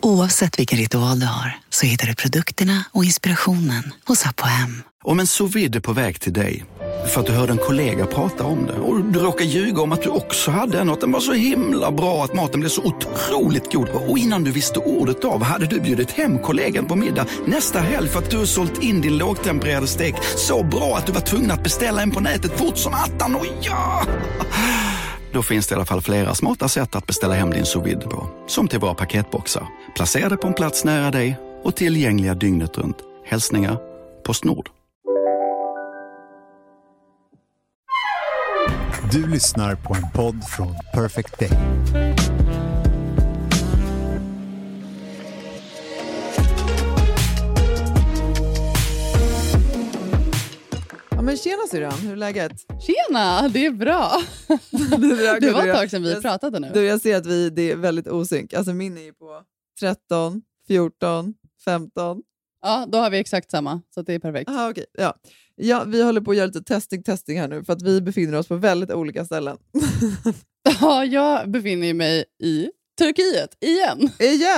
Oavsett vilken ritual du har så hittar du produkterna och inspirationen hos Apohem. Om en sous vide är på väg till dig för att du hörde en kollega prata om det och du råkar ljuga om att du också hade en och att den var så himla bra att maten blev så otroligt god. Och innan du visste ordet av hade du bjudit hem kollegan på middag nästa helg för att du har sålt in din lågtempererade stek så bra att du var tvungen att beställa en på nätet fort som attan. Och ja! Då finns det i alla fall flera smarta sätt att beställa hem din sous vide på. Som till våra paketboxar. Placerade på en plats nära dig och tillgängliga dygnet runt. Hälsningar PostNord. Du lyssnar på en podd från Perfect Day. Ja, men tjena syrran, hur är läget? Tjena, det är bra. Det var ett tag sedan vi pratade nu. Jag ser att det är väldigt osynk. Alltså min är ju på 13, 14, 15. Ja, då har vi exakt samma, så det är perfekt. Aha, okay. Ja, vi håller på att göra lite testing här nu för att vi befinner oss på väldigt olika ställen. Ja, jag befinner mig i Turkiet, igen.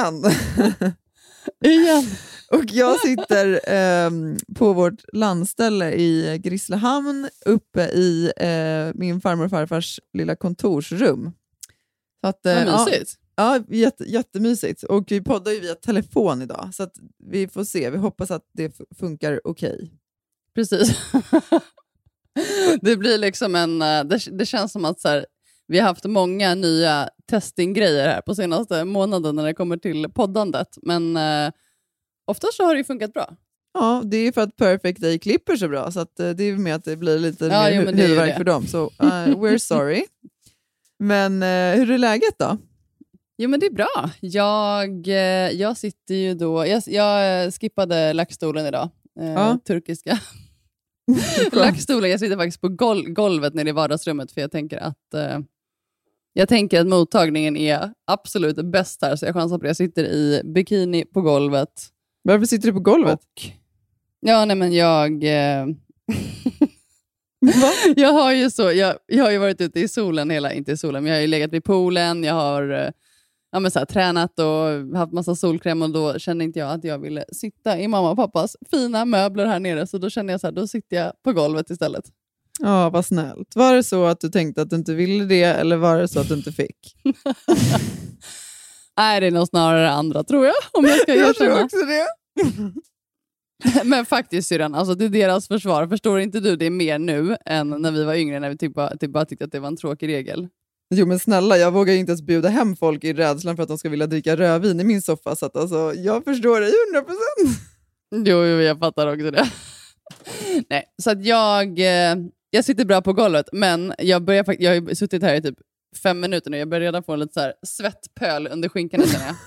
Igen. Och jag sitter på vårt landställe i Grisslehamn uppe i min farmor och farfars lilla kontorsrum. Så att, vad mysigt. Ja, jättemysigt. Och vi poddar ju via telefon idag. Så att vi får se. Vi hoppas att det funkar okej. Precis. Det blir liksom det känns som att så här, vi har haft många nya testinggrejer här på senaste månaden när det kommer till poddandet. Men oftast så har det ju funkat bra. Ja, det är för att Perfect Day klipper så bra. Så att, det är med att det blir lite mer huvudvärk för dem. Så we're sorry. Men hur är läget då? Jo, men det är bra. Jag sitter ju då... Jag skippade lackstolen idag. Turkiska lackstolen. Jag sitter faktiskt på golvet nere i vardagsrummet. För jag tänker att mottagningen är absolut bäst här. Så jag chansar på det. Jag sitter i bikini på golvet. Varför sitter du på golvet? Jag har ju varit ute i solen inte i solen, men jag har ju legat vid poolen, jag har tränat och haft massa solkräm och då kände inte jag att jag ville sitta i mamma och pappas fina möbler här nere, så då kände jag så här, då sitter jag på golvet istället. Ja, vad snällt. Var det så att du tänkte att du inte ville det eller var det så att du inte fick? Nej, det är nog snarare andra, tror jag. Om jag ska jag tror också det. Men faktiskt syrran, alltså det är deras försvar. Förstår inte du det mer nu än när vi var yngre, när vi bara tyckte att det var en tråkig regel? Jo men snälla, jag vågar ju inte ens bjuda hem folk i rädslan för att de ska vilja dricka rödvin i min soffa. Så att alltså, jag förstår det 100%. Jo, jag fattar också det. Nej, så att jag sitter bra på golvet, men jag har suttit här i typ 5 minuter nu. Jag börjar redan få en lite så här svettpöl under skinkan.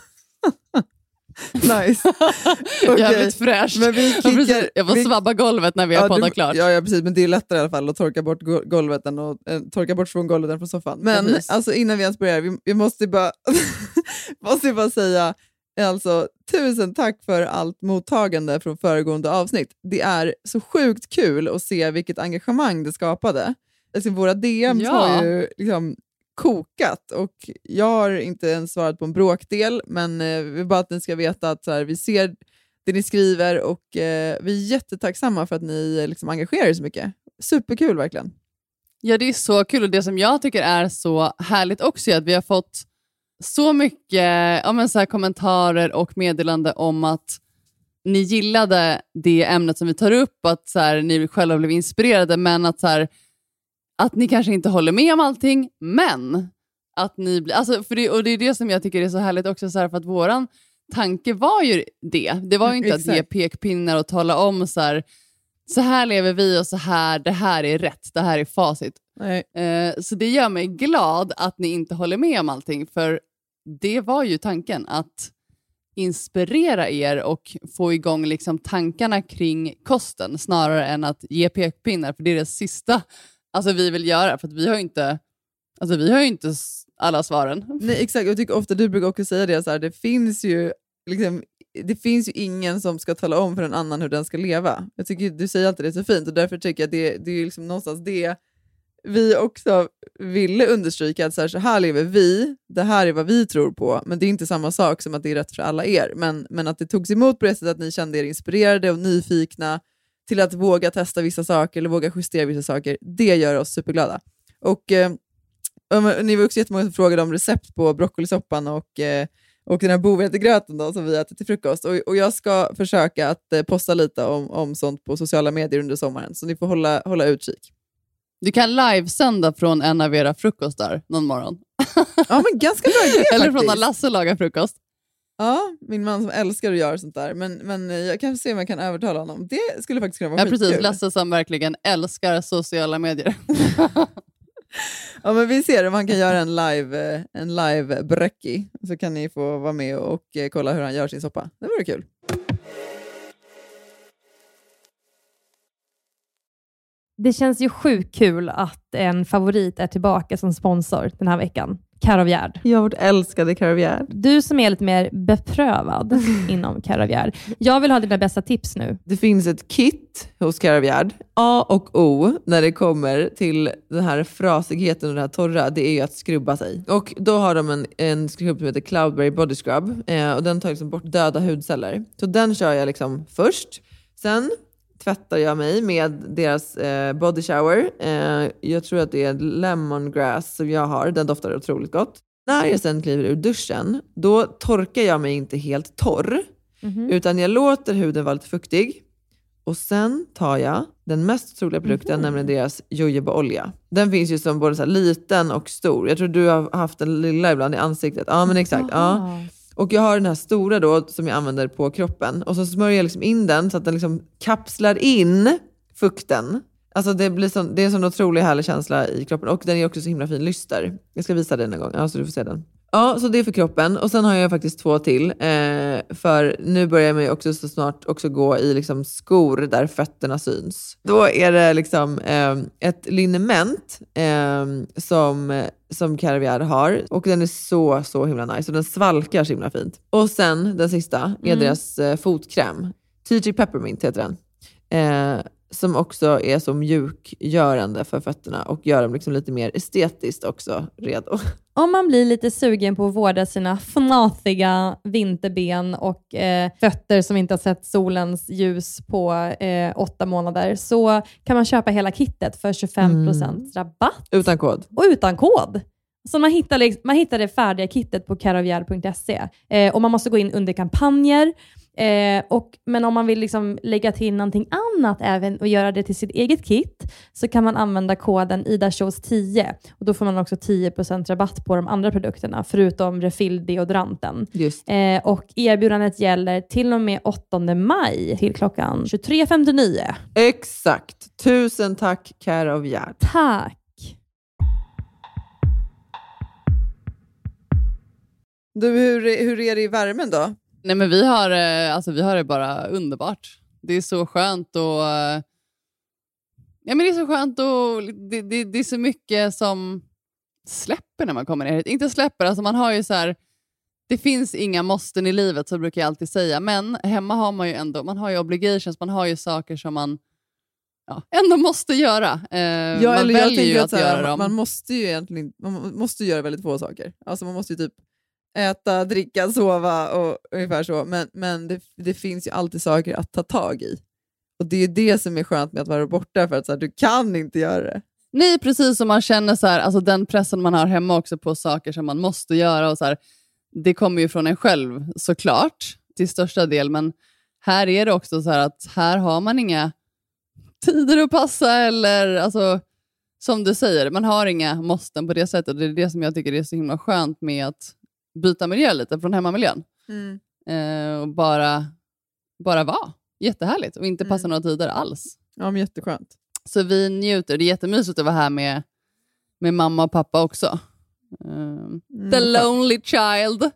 Nice. Okay. Jag har blivit fräsch. Jag får svabba golvet när vi har poddat klart. Ja, precis. Men det är lättare i alla fall att torka bort golvet än att torka bort från golvet än från soffan. Men alltså, innan vi ens börjar, vi måste bara säga alltså, 1000 tack för allt mottagande från föregående avsnitt. Det är så sjukt kul att se vilket engagemang det skapade. Alltså, våra DMs har ju liksom kokat och jag har inte ens svarat på en bråkdel, men vi bara att ni ska veta att så här, vi ser det ni skriver och vi är jättetacksamma för att ni liksom engagerar er så mycket. Superkul verkligen. Ja, det är så kul, och det som jag tycker är så härligt också är att vi har fått så mycket så här, kommentarer och meddelande om att ni gillade det ämnet som vi tar upp, att så här, ni själva blev inspirerade, men att så här, att ni kanske inte håller med om allting, men att ni blir... Alltså, och det är det som jag tycker är så härligt också, så här, för att våran tanke var ju det. Det var ju inte att ge pekpinnar och tala om så här lever vi och så här, det här är rätt, det här är facit. Så det gör mig glad att ni inte håller med om allting, för det var ju tanken, att inspirera er och få igång liksom tankarna kring kosten snarare än att ge pekpinnar, för det är det sista vi vill göra, för att vi har ju inte alla svaren. Nej, exakt. Jag tycker ofta du brukar också säga det så här, det finns ju ingen som ska tala om för en annan hur den ska leva. Jag tycker du säger alltid det så fint, och därför tycker jag det är liksom någonstans det vi också ville understryka att så här lever vi, det här är vad vi tror på, men det är inte samma sak som att det är rätt för alla er. Men att det togs emot på det sättet att ni kände er inspirerade och nyfikna till att våga testa vissa saker eller våga justera vissa saker, det gör oss superglada. Och ni var också jättemånga som frågade om recept på broccolisoppan och den här bovetegröten då, som vi äter till frukost. Och jag ska försöka att posta lite om sånt på sociala medier under sommaren, så ni får hålla utkik. Du kan livesända från en av era frukostar någon morgon. Ja, men ganska bra idé Eller faktiskt. från när Lasse lagar frukost. Ja, min man som älskar att göra sånt där. Men jag kan se om jag kan övertala honom. Det skulle faktiskt kunna vara skitkul. Precis, Lasse som verkligen älskar sociala medier. Ja, men vi ser om han kan göra en live bräcki. Så kan ni få vara med och kolla hur han gör sin soppa. Det vore kul. Det känns ju sjukt kul att en favorit är tillbaka som sponsor den här veckan. Caravgard. Jag har varit älskade Caravgard. Du som är lite mer beprövad inom Caravgard. Jag vill ha dina bästa tips nu. Det finns ett kit hos Caravgard. A och O när det kommer till den här frasigheten och det här torra, det är ju att skrubba sig. Och då har de en skrubb som heter Cloudberry Body Scrub. Och den tar liksom bort döda hudceller. Så den kör jag liksom först. Sen tvättar jag mig med deras body shower. Jag tror att det är lemongrass som jag har. Den doftar otroligt gott. När jag sen kliver ur duschen, då torkar jag mig inte helt torr. Utan jag låter huden vara lite fuktig. Och sen tar jag den mest troliga produkten, nämligen deras jojobaolja. Den finns ju som både så här liten och stor. Jag tror du har haft en lilla ibland i ansiktet. Ja, men exakt. Ja. Och jag har den här stora då som jag använder på kroppen. Och så smörjer jag liksom in den så att den liksom kapslar in fukten. Alltså det är en sån otrolig härlig känsla i kroppen. Och den är också så himla fin lyster. Jag ska visa den en gång, ja, så du får se den. Ja, så det är för kroppen. Och sen har jag faktiskt 2 till. För nu börjar jag också så snart också gå i liksom skor där fötterna syns. Då är det liksom ett liniment som Caravgard har. Och den är så himla nice. Och den svalkar så himla fint. Och sen den sista är deras fotkräm. TG Peppermint heter den. Som också är så mjukgörande för fötterna och gör dem liksom lite mer estetiskt också redo. Om man blir lite sugen på att vårda sina fnatiga vinterben och fötter som inte har sett solens ljus på 8 månader, så kan man köpa hela kittet för 25% rabatt. Utan kod. Och utan kod. Så man hittar det färdiga kittet på caravgard.se. Och man måste gå in under kampanjer. Men om man vill liksom lägga till någonting annat även och göra det till sitt eget kit, så kan man använda koden IDASHOWS10 och då får man också 10% rabatt på de andra produkterna förutom refill-deodoranten. Och erbjudandet gäller till och med 8 maj till klockan 23.59. Exakt. Tusen tack Caravgard. Tack. Du, hur är det i värmen då? Nej, men vi har det bara underbart. Det är så skönt och ja, men det är så skönt och det är så mycket som släpper när man kommer ner hit. Inte släpper, alltså man har ju så här, det finns inga måsten i livet, så brukar jag alltid säga, men hemma har man ju ändå, man har ju obligations, man har ju saker som man ändå måste göra. Man väljer ju att göra dem. Man måste ju egentligen göra väldigt få saker. Alltså man måste ju typ äta, dricka, sova och ungefär så. Men det finns ju alltid saker att ta tag i. Och det är det som är skönt med att vara borta, för att så här, du kan inte göra det. Nej, precis som man känner så här, alltså den pressen man har hemma också på saker som man måste göra och så här, det kommer ju från en själv såklart till största del, men här är det också så här att här har man inga tider att passa eller alltså som du säger, man har inga måsten på det sättet, och det är det som jag tycker är så himla skönt med att byta miljö lite från hemmamiljön. Och bara vara. Jättehärligt. Och inte passa några tider alls. Ja, men jätteskönt. Så vi njuter. Det är jättemysigt att vara här med mamma och pappa också. The lonely child.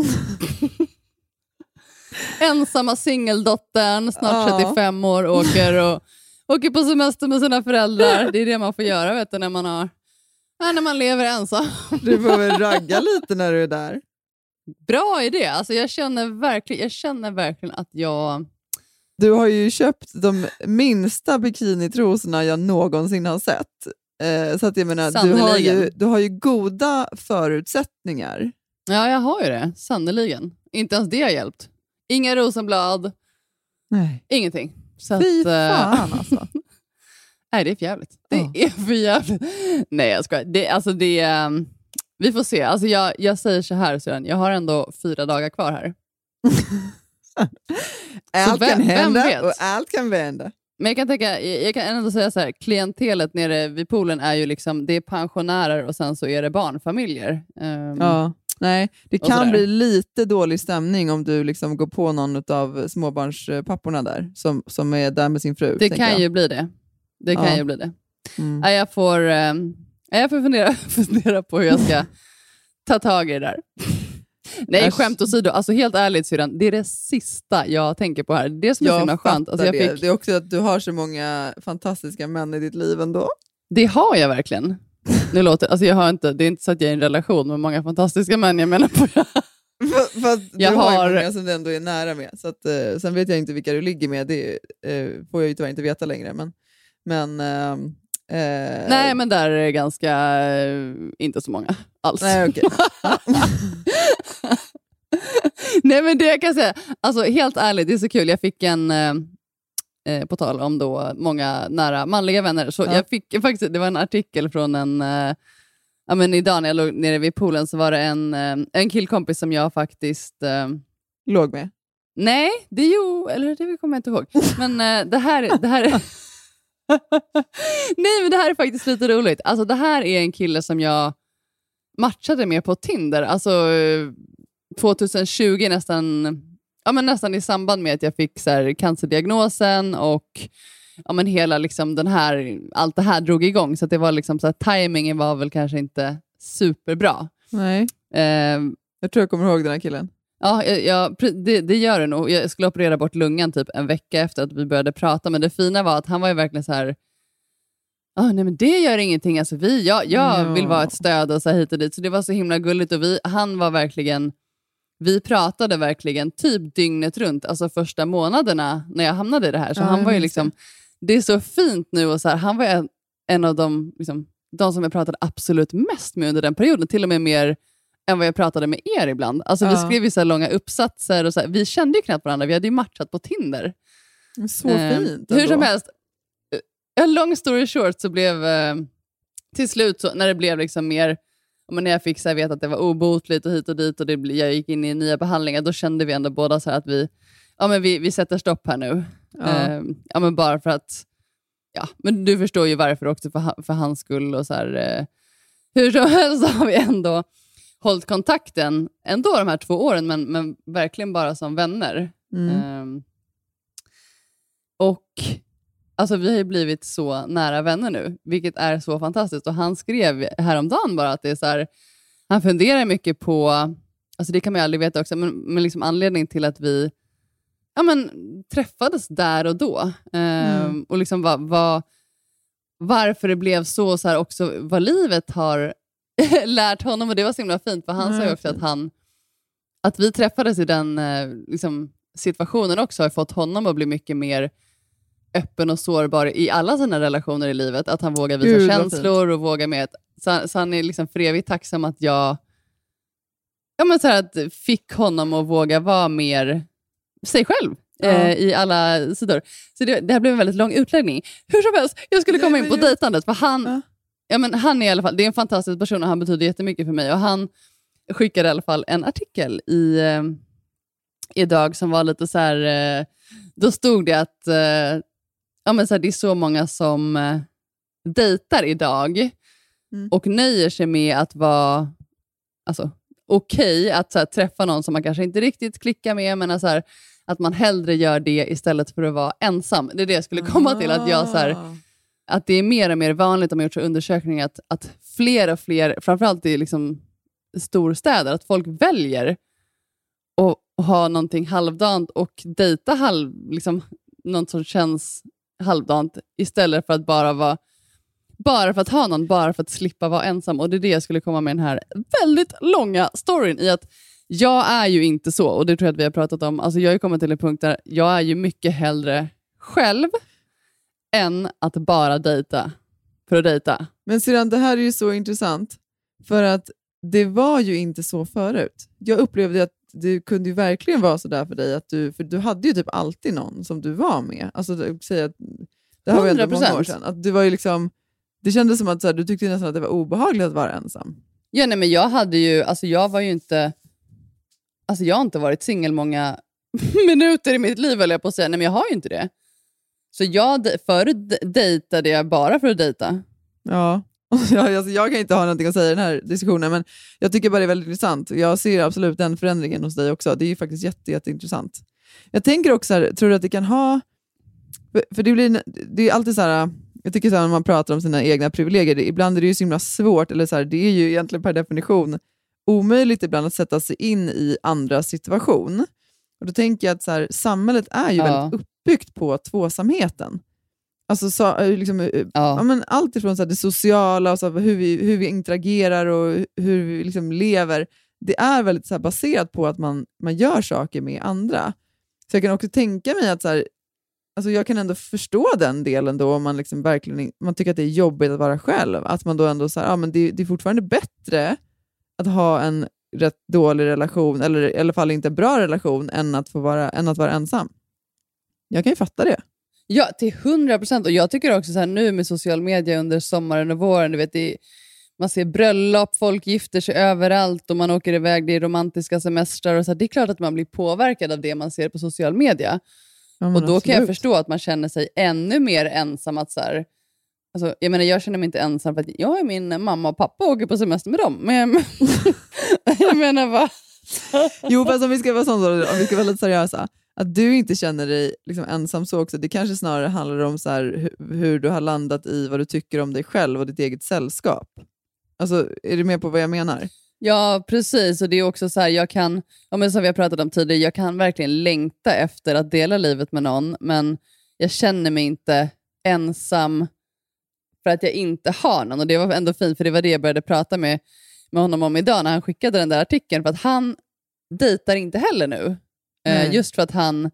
Ensamma singeldottern, snart 35 år, åker på semester med sina föräldrar. Det är det man får göra, vet du, när man lever ensam. Du får väl ragga lite när du är där. Bra idé. Alltså jag känner verkligen att jag... Du har ju köpt de minsta bikinitrosorna jag någonsin har sett. Så att jag menar, du har ju goda förutsättningar. Ja, jag har ju det. Sannoliken. Inte ens det har hjälpt. Inga rosenblad. Nej. Ingenting. Så Fy fan alltså. Nej, det är för jävligt. Det är för jävligt. Nej, jag skojar. Vi får se. Alltså jag säger så här, Sören. Jag har ändå 4 dagar kvar här. Allt kan hända och allt kan vända. Men jag kan ändå säga så här, klientelet nere vid poolen är ju liksom, det är pensionärer och sen så är det barnfamiljer. Ja, nej. Det kan bli lite dålig stämning om du liksom går på någon av småbarnspapporna där som är där med sin fru. Det kan ju bli det. Det kan ju bli det. Mm. Jag får fundera på hur jag ska ta tag i det där. Nej, skämt åsido. Alltså helt ärligt, syrran, det är det sista jag tänker på här. Det är som är så himla skönt. Alltså, det är också att du har så många fantastiska män i ditt liv ändå. Det har jag verkligen. Det är inte så att jag är i en relation med många fantastiska män, jag menar på det. Fast du har ju många som du ändå är nära med. Så att, sen vet jag inte vilka du ligger med. Det får jag ju tyvärr inte veta längre. Nej, men där är det ganska inte så många alls. Nej, okay. Nej, men det jag kan säga, alltså helt ärligt, det är så kul. Jag fick på tal om då många nära manliga vänner, så jag fick faktiskt, det var en artikel från idag när jag låg nere vid poolen, så var det en killkompis som jag faktiskt låg med. Nej, det kommer jag inte ihåg. Men det här nej, men det här är faktiskt lite roligt. Alltså det här är en kille som jag matchade med på Tinder. Alltså 2020 nästan i samband med att jag fick så här, cancerdiagnosen och hela liksom allt det här drog igång. Så att det var liksom så här, timingen var väl kanske inte superbra. Nej. Jag tror jag kommer ihåg den här killen. Ja, det gör det nog. Jag skulle operera bort lungan typ en vecka efter att vi började prata. Men det fina var att han var ju verkligen så här: nej, men det gör ingenting. Alltså jag vill vara ett stöd och så hit och dit. Så det var så himla gulligt. Och vi pratade verkligen typ dygnet runt. Alltså första månaderna när jag hamnade i det här. Så han var ju liksom, det är så fint nu. Och så här, han var en av de som jag pratade absolut mest med under den perioden. Till och med mer än vad jag pratade med er ibland. Alltså vi skrev ju så här långa uppsatser och så här, vi kände ju knappt varandra. Vi hade ju matchat på Tinder. Så fint. Hur som helst, long story short, så blev till slut så, när det blev liksom mer, när jag fick så här, veta att det var obotligt och hit och dit och jag gick in i nya behandlingar, då kände vi ändå båda så här att vi sätter stopp här nu. Men bara för att men du förstår ju varför också, för hans skull och så här, hur som helst har vi ändå hållit kontakten ändå de här 2 åren, men verkligen bara som vänner. Och alltså vi har ju blivit så nära vänner nu, vilket är så fantastiskt. Och han skrev häromdagen bara att det är så här, han funderar mycket på, alltså det kan man ju aldrig veta också, men liksom anledning till att vi träffades där och då. Och liksom varför det blev så här också, vad livet har lärt honom. Och det var så himla fint, för han sa ju också att vi träffades i den situationen också har fått honom att bli mycket mer öppen och sårbar i alla sina relationer i livet. Att han vågar visa känslor och vågar med så han är liksom för evigt tacksam att jag så här, att fick honom att våga vara mer sig själv i alla sidor. Så det här blev en väldigt lång utläggning. Hur som helst, jag skulle komma in på dejtandet, för han han är i alla fall, det är en fantastisk person och han betyder jättemycket för mig. Och han skickade i alla fall en artikel idag som var lite så här, då stod det att så här, det är så många som dejtar idag och nöjer sig med att vara okej att så här, träffa någon som man kanske inte riktigt klickar med, men så här, att man hellre gör det istället för att vara ensam. Det är det jag skulle komma till, att jag så här, att det är mer och mer vanligt, om man gjort så undersökningar, att fler och fler, framförallt i liksom storstäder, att folk väljer att ha någonting halvdant och dejta något som känns halvdant, istället för att bara för att ha någon, bara för att slippa vara ensam. Och det är det jag skulle komma med den här väldigt långa storyn i, att jag är ju inte så, och det tror jag att vi har pratat om. Alltså jag har ju kommit till en punkt där jag är ju mycket hellre själv än att bara dejta för att dejta. Men sedan, det här är ju så intressant. För att det var ju inte så förut. Jag upplevde att det kunde ju verkligen vara så där för dig. För du hade ju typ alltid någon som du var med. Alltså, säg att det här var ändå många år sedan. Att du var ju liksom, det kändes som att så här, du tyckte nästan att det var obehagligt att vara ensam. Ja, nej, men jag hade ju, alltså jag var ju inte, alltså jag har inte varit singel många minuter i mitt liv, eller jag på att säga. Nej, men jag har ju inte det. Så förut dejtade jag bara för att dejta. Ja, alltså, jag kan inte ha någonting att säga i den här diskussionen, men jag tycker bara det är väldigt intressant. Jag ser absolut den förändringen hos dig också. Det är ju faktiskt jätteintressant. Jag tänker också här, tror du att det kan ha, för det är alltid så här, jag tycker så här, när man pratar om sina egna privilegier, ibland är det ju så himla svårt, eller så här, det är ju egentligen per definition omöjligt ibland att sätta sig in i andra situation. Och då tänker jag att så här, samhället är ju väldigt uppbyggt på tvåsamheten. Alltså liksom, ja, men allt ifrån så här, det sociala och så här, hur vi interagerar och hur vi liksom lever. Det är väldigt så här, baserat på att man gör saker med andra. Så jag kan också tänka mig att så här, alltså jag kan ändå förstå den delen då, om man liksom verkligen man tycker att det är jobbigt att vara själv. Att man då ändå så här, ja, men det är fortfarande bättre att ha en rätt dålig relation, eller i alla fall inte en bra relation, än att vara ensam. Jag kan ju fatta det. Ja, till 100%. Och jag tycker också så här, nu med social media under sommaren och våren, du vet, man ser bröllop, folk gifter sig överallt och man åker iväg, det är romantiska semestrar och så här, det är klart att man blir påverkad av det man ser på social media. Ja, och då absolut. Kan jag förstå att man känner sig ännu mer ensam. Att så här, alltså, jag menar, jag känner mig inte ensam för att jag är min mamma och pappa åker på semester med dem. Men jag menar vad? Jo, fast om vi ska vara om vi ska vara lite seriösa, att du inte känner dig liksom ensam så också. Det kanske snarare handlar om så här, hur du har landat i vad du tycker om dig själv och ditt eget sällskap. Alltså, är du med på vad jag menar? Ja, precis. Och det är också så här, jag kan, som vi har pratat om tidigare, jag kan verkligen längta efter att dela livet med någon, men jag känner mig inte ensam för att jag inte har någon. Och det var ändå fint, för det var det jag började prata med honom om idag när han skickade den där artikeln, för att han dejtar inte heller nu. Just för att han,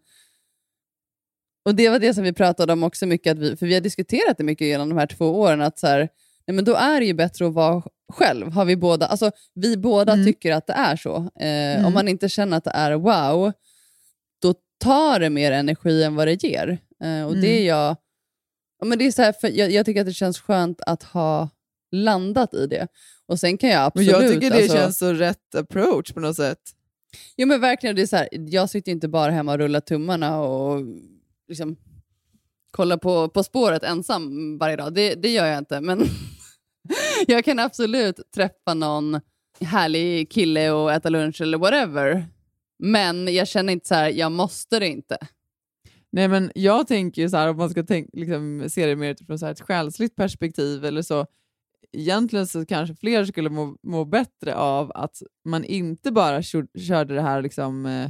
och det var det som vi pratade om också mycket, för vi har diskuterat det mycket genom de här 2 åren, att så här, nej, men då är det ju bättre att vara själv. Har vi båda tycker att det är så. Om man inte känner att det är wow, då tar det mer energi än vad det ger. Och det är men det är så här, för jag tycker att det känns skönt att ha landat i det. Och sen kan jag absolut... Men jag tycker det känns så rätt approach på något sätt. Jo, men verkligen, det är så här, jag sitter inte bara hemma och rullar tummarna och liksom kollar på spåret ensam varje dag. Det gör jag inte, men jag kan absolut träffa någon härlig kille och äta lunch eller whatever. Men jag känner inte så här, jag måste det inte. Nej, men jag tänker ju så här, om man ska liksom se det mer utifrån så här ett själsligt perspektiv eller så. Egentligen så kanske fler skulle må bättre av att man inte bara körde det här liksom,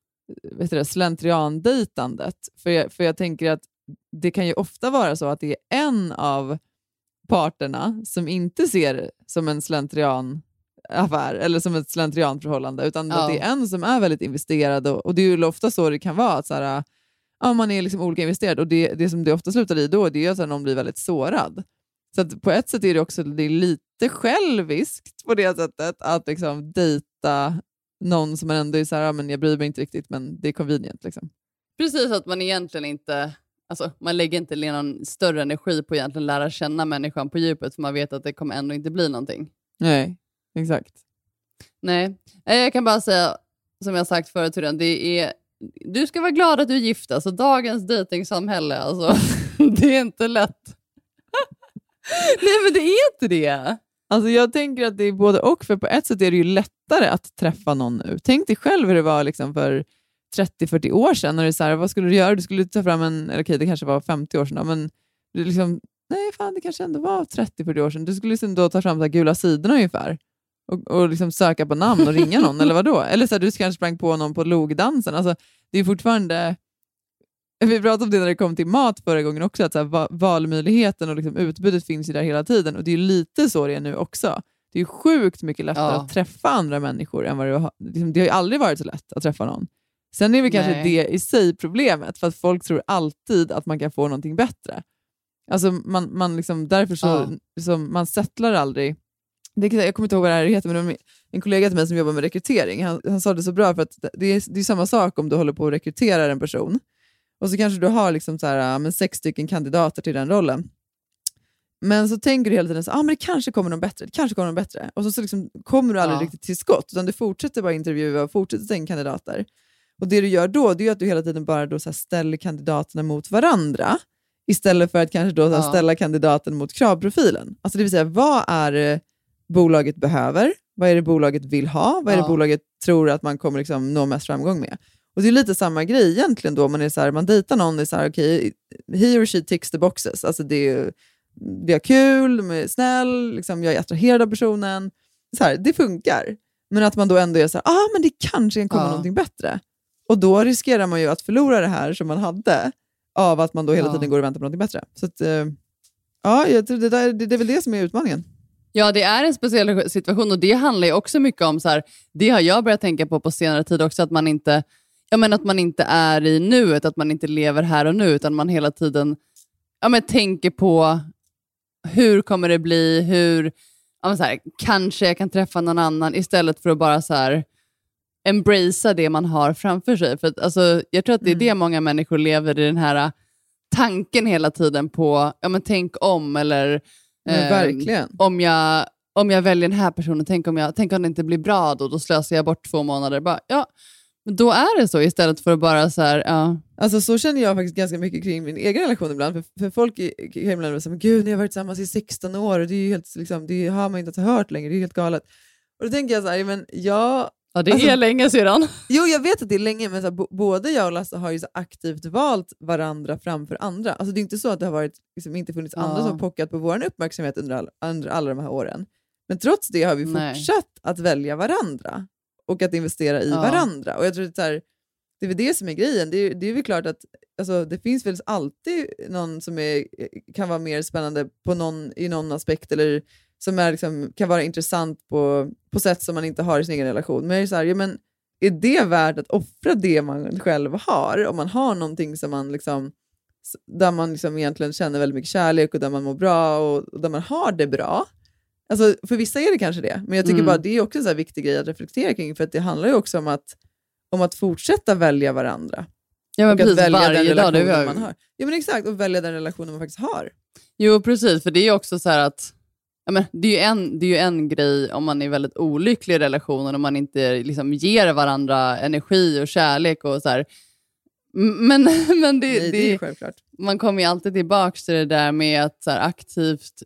slentriandejtandet. För jag tänker att det kan ju ofta vara så att det är en av parterna som inte ser det som en slentrianaffär eller som ett slentrianförhållande, utan att det är en som är väldigt investerad, och det är ju ofta så det kan vara, att så här, man är liksom olika investerad, och det som det ofta slutar i då, det är att någon blir väldigt sårad. Så att på ett sätt är det också lite själviskt på det sättet att liksom dejta någon som man ändå är så här, men jag bryr mig inte riktigt, men det är convenient liksom. Precis, att man egentligen inte, alltså man lägger inte någon större energi på att egentligen lära känna människan på djupet, för man vet att det kommer ändå inte bli någonting. Nej, exakt. Nej, jag kan bara säga, som jag sagt förut till den, du ska vara glad att du är gift, alltså dagens dejtingsamhälle, alltså det är inte lätt. Nej, men det är inte det. Alltså jag tänker att det är både och, för på ett sätt är det ju lättare att träffa någon nu. Tänk dig själv hur det var liksom för 30-40 år sedan, när det är så här, vad skulle du göra? Du skulle ta fram okej, det kanske var 50 år sedan då, men du liksom, nej fan, det kanske ändå var 30-40 år sedan. Du skulle liksom då ta fram så här gula sidorna ungefär och liksom söka på namn och ringa någon eller vad då? Eller så här, du kanske sprang på någon på logdansen. Alltså det är fortfarande, vi pratade om det när det kom till mat förra gången också, att så här, valmöjligheten och liksom utbudet finns ju där hela tiden, och det är ju lite så det är nu också. Det är ju sjukt mycket lättare att träffa andra människor än vad det har. Det har ju aldrig varit så lätt att träffa någon. Sen är väl kanske det i sig problemet, för att folk tror alltid att man kan få någonting bättre. Alltså man liksom, därför så liksom, man settlar aldrig. Jag kommer inte ihåg vad det här heter, men en kollega till mig som jobbar med rekrytering, han sa det så bra, för att det är samma sak om du håller på att rekrytera en person. Och så kanske du har liksom så här, 6 stycken kandidater till den rollen. Men så tänker du hela tiden så men det kanske kommer någon bättre. Och så liksom kommer du aldrig riktigt till skott, utan du fortsätter bara intervjua och fortsätter ta in kandidater. Och det du gör då, det är att du hela tiden bara då så här ställer kandidaterna mot varandra, istället för att kanske då så här ställa kandidaten mot kravprofilen. Alltså det vill säga, vad är det bolaget behöver? Vad är det bolaget vill ha? Vad är det bolaget tror att man kommer liksom nå mest framgång med? Och det är lite samma grej egentligen då. Man är så här, man dejtar någon, det är så här, okej, he or she ticks the boxes. Alltså det är kul, de är snäll, liksom, jag är attraherad av personen. Så här, det funkar. Men att man då ändå är så här, men det kanske kan komma någonting bättre. Och då riskerar man ju att förlora det här som man hade, av att man då hela tiden går och väntar på någonting bättre. Så att, jag tror det är väl det som är utmaningen. Ja, det är en speciell situation, och det handlar ju också mycket om så här, det har jag börjat tänka på senare tid också, att man inte är i nuet, att man inte lever här och nu, utan man hela tiden tänker på hur kommer det bli, så här, kanske jag kan träffa någon annan, istället för att bara så här embracea det man har framför sig. För att, alltså, jag tror att det är det många människor lever i, den här tanken hela tiden på, tänk om, eller verkligen. Om jag väljer den här personen, tänk om det inte blir bra då slösar jag bort 2 månader. Bara, men då är det så, istället för att bara så här, Alltså så känner jag faktiskt ganska mycket kring min egen relation ibland. För folk kan ibland säga, men gud, ni har varit tillsammans i 16 år. Och det är ju helt, liksom, det har man inte hört längre, det är helt galet. Och då tänker jag så här, men det är länge sedan. Jo, jag vet att det är länge, men så här, både jag och Lasse har ju så aktivt valt varandra framför andra. Alltså det är inte så att det har varit, liksom, inte funnits andra som har pockat på vår uppmärksamhet under alla de här åren. Men trots det har vi fortsatt att välja varandra och att investera i varandra. Och jag tror att det är väl det som är grejen. Det är väl klart att alltså, det finns väl alltid någon som kan vara mer spännande i någon aspekt, eller som är, liksom, kan vara intressant på sätt som man inte har i sin egen relation. Men så här, men är det värt att offra det man själv har, om man har någonting som man liksom, där man liksom egentligen känner väldigt mycket kärlek och där man mår bra och där man har det bra? Alltså, för vissa är det kanske det, men jag tycker bara det är också en så här viktig grej att reflektera kring, för att det handlar ju också om att fortsätta välja varandra. Ja, men och precis, att välja varje den relationen dag man har. Ja, men exakt, och välja den relationen man faktiskt har. Jo, precis, för det är också så här att det är ju en grej om man är väldigt olycklig i relationen, om man inte liksom ger varandra energi och kärlek och så här. Men det är självklart. Man kommer ju alltid tillbaka till det där med att så här, aktivt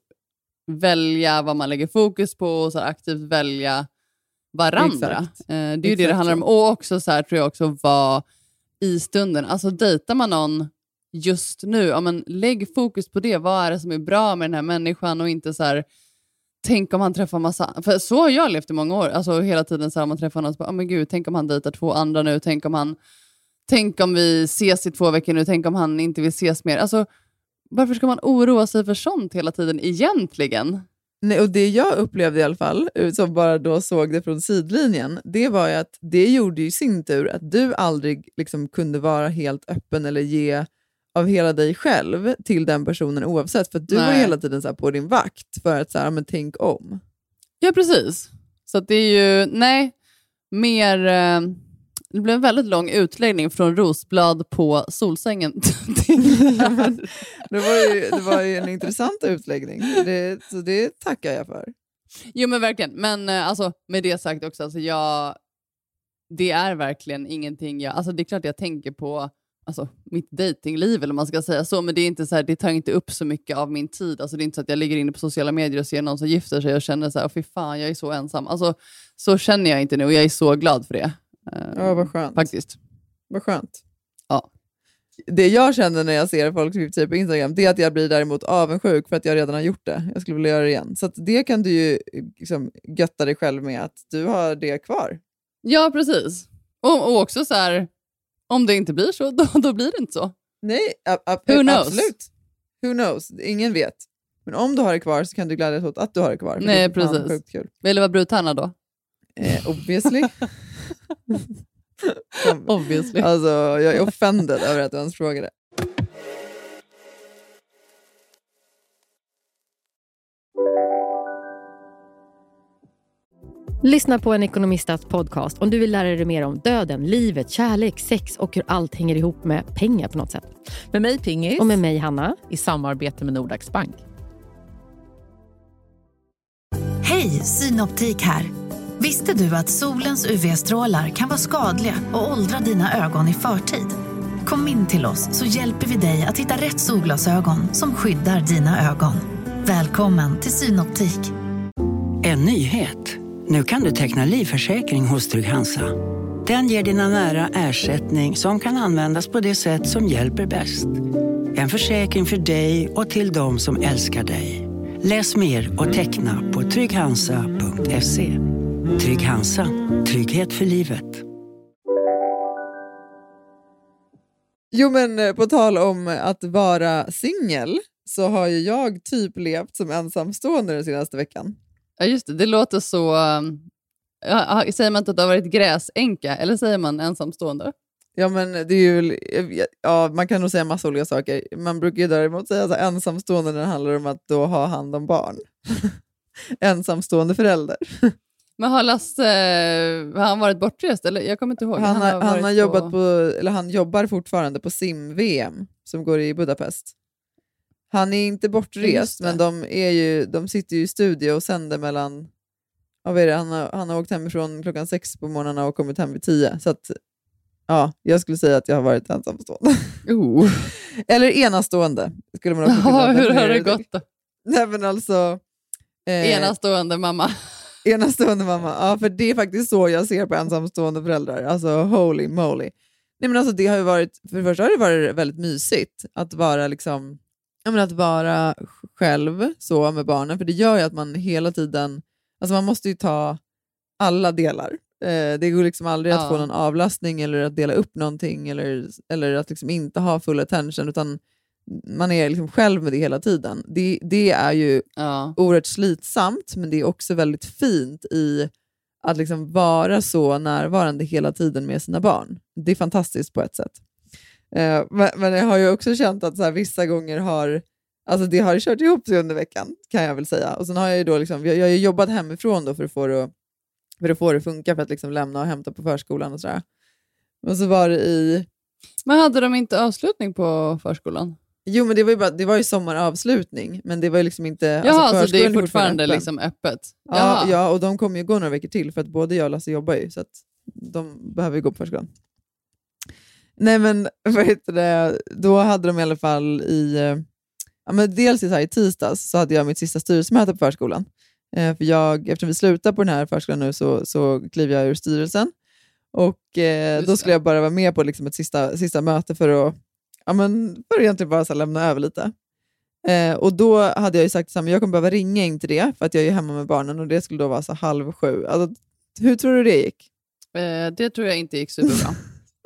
välja vad man lägger fokus på och så här, aktivt välja varandra. Det är ju det handlar om. Och också så här, tror jag också, vara i stunden. Alltså dejtar man någon just nu, lägg fokus på det. Vad är det som är bra med den här människan, och inte så här, tänk om han träffar massa. För så har jag levt i många år. Alltså hela tiden så här, man träffar någon så bara, men gud, tänk om han dejtar 2 andra nu. Tänk om vi ses i 2 veckor nu. Tänk om han inte vill ses mer. Alltså, varför ska man oroa sig för sånt hela tiden egentligen? Nej, och det jag upplevde i alla fall, som bara då såg det från sidlinjen, det var ju att det gjorde i sin tur att du aldrig liksom kunde vara helt öppen eller ge av hela dig själv till den personen oavsett. För att du var hela tiden så här på din vakt för att så här, men tänk om. Ja, precis. Så att det är ju, mer... Det blev en väldigt lång utläggning från rosblad på solsängen. Det var ju en intressant utläggning. Så det tackar jag för. Jo, men verkligen. Men alltså, med det sagt också, alltså, det är verkligen ingenting alltså, det är klart jag tänker på alltså, mitt datingliv, eller man ska säga så, men det är inte så här, det tar inte upp så mycket av min tid. Alltså, det är inte så att jag ligger inne på sociala medier och ser någon som gifter sig och känner så här, fy fan, jag är så ensam. Alltså, så känner jag inte nu, och jag är så glad för det. Ja, vad skönt. Faktiskt. Vad skönt. Ja. Det jag känner när jag ser folk typ på Instagram, det är att jag blir däremot avundsjuk för att jag redan har gjort det. Jag skulle vilja göra det igen. Så att det kan du ju liksom götta dig själv med, att du har det kvar. Ja, precis. Och också så här, om det inte blir så, då blir det inte så. Nej, Who knows? Absolut. Who knows? Ingen vet. Men om du har det kvar så kan du glädjas åt att du har det kvar. Nej, precis. Sjukt kul. Vill du vara brudtärna då? Obviously. Obviously. Alltså, jag är offended över att du ens frågade. Lyssna på en ekonomistats podcast om du vill lära dig mer om döden, livet, kärlek, sex och hur allt hänger ihop med pengar på något sätt. Med mig Pingis. Och med mig Hanna. I samarbete med Nordax Bank. Hej, Synoptik här. Visste du att solens UV-strålar kan vara skadliga och åldra dina ögon i förtid? Kom in till oss så hjälper vi dig att hitta rätt solglasögon som skyddar dina ögon. Välkommen till Synoptik. En nyhet. Nu kan du teckna livförsäkring hos Trygg-Hansa. Den ger dina nära ersättning som kan användas på det sätt som hjälper bäst. En försäkring för dig och till de som älskar dig. Läs mer och teckna på trygghansa.se. Trygg-Hansa. Trygghet för livet. Jo, men på tal om att vara singel så har ju jag typ levt som ensamstående den senaste veckan. Ja, just det. Det låter så... säger man inte att det har varit gräsänka? Eller säger man ensamstående? Ja, men det är ju... Ja, man kan nog säga massa olika saker. Man brukar ju däremot säga så ensamstående när det handlar om att då ha hand om barn. Ensamstående förälder. Men har Lasse... Har han varit bortrest? Eller? Jag kommer inte ihåg. Han har jobbat på... Eller han jobbar fortfarande på sim-VM som går i Budapest. Han är inte bortrest, men de sitter ju i studio och sänder mellan... Vad är det? Han har åkt hemifrån 6 på morgnarna och kommit hem vid 10. Så att, ja, jag skulle säga att jag har varit ensamstående. Eller enastående. Skulle man också kunna hur har det gått då? Nej, men alltså... enastående mamma. Enastående mamma. Ja, för det är faktiskt så jag ser på ensamstående föräldrar. Alltså, holy moly. Nej, men alltså det har ju varit... För det första har det varit väldigt mysigt att vara liksom... att vara själv så med barnen, för det gör ju att man hela tiden, alltså man måste ju ta alla delar. Det går liksom aldrig att få någon avlastning eller att dela upp någonting eller att liksom inte ha full attention, utan man är liksom själv med det hela tiden. Det är ju oerhört slitsamt, men det är också väldigt fint i att liksom vara så närvarande hela tiden med sina barn. Det är fantastiskt på ett sätt. Men jag har ju också känt att så här, vissa gånger det har kört ihop sig under veckan, kan jag väl säga. Och sen har jag ju då liksom, jag har ju jobbat hemifrån då för att få det funka, för att liksom lämna och hämta på förskolan och sådär. Och så var det Men hade de inte avslutning på förskolan? Jo, men det var ju sommaravslutning, men det var ju liksom inte... Jaha, så det är fortfarande liksom öppet? Ja, och de kommer ju gå några veckor till, för att både jag och Lasse jobbar ju, så att de behöver ju gå på förskolan. Nej, men vad heter det? Då hade de i alla fall dels i tisdags så hade jag mitt sista styrelsemöte på förskolan. För eftersom vi slutar på den här förskolan nu så kliver jag ur styrelsen. Och då skulle jag bara vara med på liksom ett sista möte för att egentligen bara så lämna över lite. Och då hade jag ju sagt att jag kommer behöva ringa in till det, för att jag är hemma med barnen, och det skulle då vara så 6:30. Alltså, hur tror du det gick? Det tror jag inte gick superbra.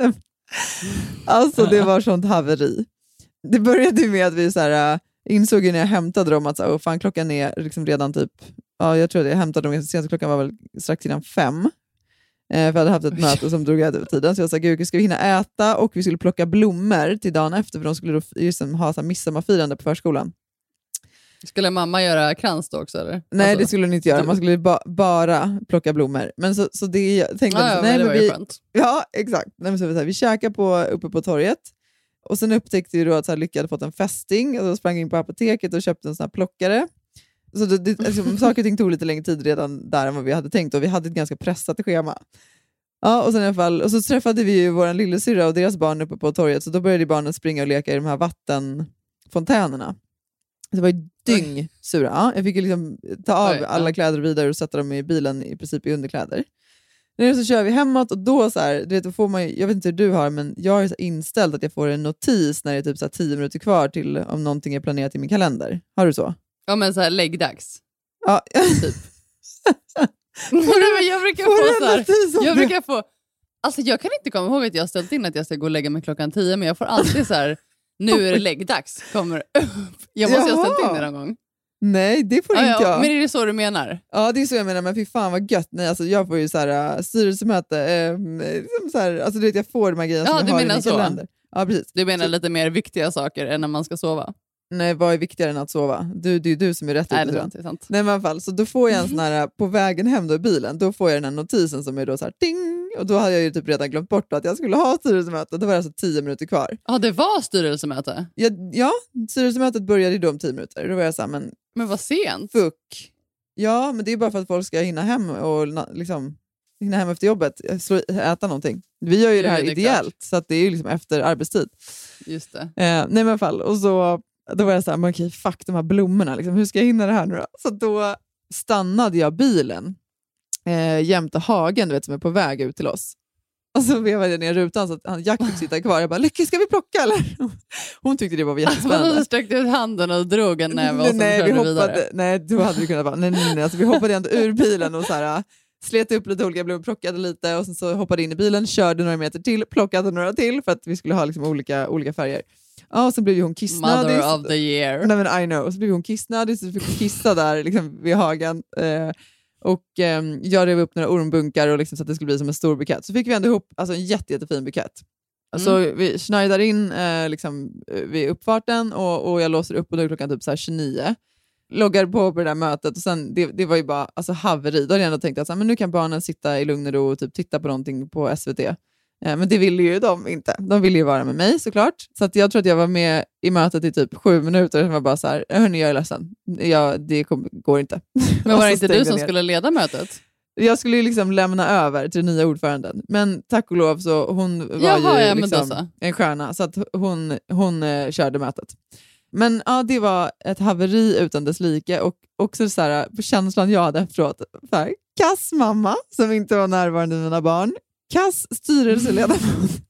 Alltså det var sånt haveri. Det började med att vi insåg när jag hämtade dem att fan, klockan är liksom redan typ, jag tror att jag hämtade dem senaste klockan var väl strax innan 5. För jag hade haft ett möte som drog över tiden, så jag sa, gud, ska vi hinna äta, och vi skulle plocka blommor till dagen efter, för de skulle då just ha midsommarfirande på förskolan. Skulle mamma göra krans då också, eller? Nej, det skulle hon inte göra. Man skulle bara plocka blommor. Men så det jag tänkte... det var ju skönt. Ja, exakt. Nej, men så vi käkade uppe på torget. Och sen upptäckte vi då att Lycka hade fått en fästing. Och så sprang in på apoteket och köpte en sån här plockare. Så saker och ting tog lite längre tid redan där än vad vi hade tänkt. Och vi hade ett ganska pressat schema. Ja, och sen i alla fall... Och så träffade vi ju vår lillasyrra och deras barn uppe på torget. Så då började barnen springa och leka i de här vattenfontänerna. Det var ju dyngsura. Ja, jag fick ju liksom ta av alla kläder vidare och sätta dem i bilen i princip i underkläder. Nu så kör vi hemåt, och då då får man, jag vet inte hur du har, men jag är inställd att jag får en notis när det är typ 10 minuter kvar till om någonting är planerat i min kalender. Har du så? Ja, men så här läggdags. Ja. Typ. Jag brukar få alltså jag kan inte komma ihåg att jag har ställt in att jag ska gå och lägga mig klockan 10, men jag får alltid så här nu är det läggdags, kommer upp. Jag måste ha ställt in det någon gång. Nej, det får inte jag. Men är det så du menar? Ja, det är så jag menar, men fy fan vad gött. Nej, alltså jag får ju styrelsemöte. Alltså du vet, jag får de här grejerna som jag har i min kalender. Ja, precis. Du menar lite mer viktiga saker än när man ska sova? Nej, vad är viktigare än att sova? Det är du som är rätt. Nej, det är sant. Nej, men i alla fall, så då får jag en sån här, på vägen hem då i bilen, då får jag den här notisen som är då så här, ding! Och då hade jag ju typ redan glömt bort att jag skulle ha styrelsemöte. Då var det alltså 10 minuter kvar. Ja, det var styrelsemöte? Ja, styrelsemötet började ju då om 10 minuter. Då var jag så här, men vad sent? Fuck. Ja, men det är bara för att folk ska hinna hem och liksom hinna hem efter jobbet, äta någonting. Vi gör ju det här ideellt, så att det är ju liksom efter arbetstid. Just det. Nej, men i alla fall. Och så, då var jag så här, men okej, fuck de här blommorna. Liksom, hur ska jag hinna det här nu då? Så då stannade jag bilen jämte hagen, du vet, som är på väg ut till oss. Och så vevade jag ner rutan så att Jack fick sitta kvar. Jag bara, Lycka, ska vi plocka eller? Hon tyckte det var jättespännande. Hon sträckte ut handen och drog en näve och så körde vi vidare. Nej, då hade vi kunnat vara. Nej. Alltså, vi hoppade ändå ur bilen och så här, slet upp lite olika blommor, plockade lite och sen så hoppade in i bilen, körde några meter till, plockade några till för att vi skulle ha liksom olika färger. Ja, och så blev ju hon kissnödig. Mother of the year. Nej, men I know. Och så blev hon kissnödig, så fick hon kissa där liksom, vid hagen. Och jag rev upp några ormbunkar och liksom, så att det skulle bli som en stor bukett. Så fick vi ändå ihop alltså, en jättefin bukett. Alltså, vi schneidar in liksom, vid uppfarten och jag låser upp och då är klockan typ så här 29. Loggar på det där mötet och sen det var ju bara alltså, haveri. Då hade jag ändå tänkt att så här, men nu kan barnen sitta i lugn och ro och typ, titta på någonting på SVT. Men det ville ju de inte. De ville ju vara med mig såklart. Så att jag tror att jag var med i mötet i typ 7 minuter och var bara så här, hörni, jag är ledsen. Det går inte. Men var det inte du som skulle leda mötet? Jag skulle ju liksom lämna över till den nya ordföranden. Men tack och lov så hon var ju liksom en stjärna. Så att hon körde mötet. Men ja, det var ett haveri utan dess like. Och också så här, på känslan jag hade efteråt. Så här, kass mamma som inte var närvarande med mina barn. Kass styrelseledamot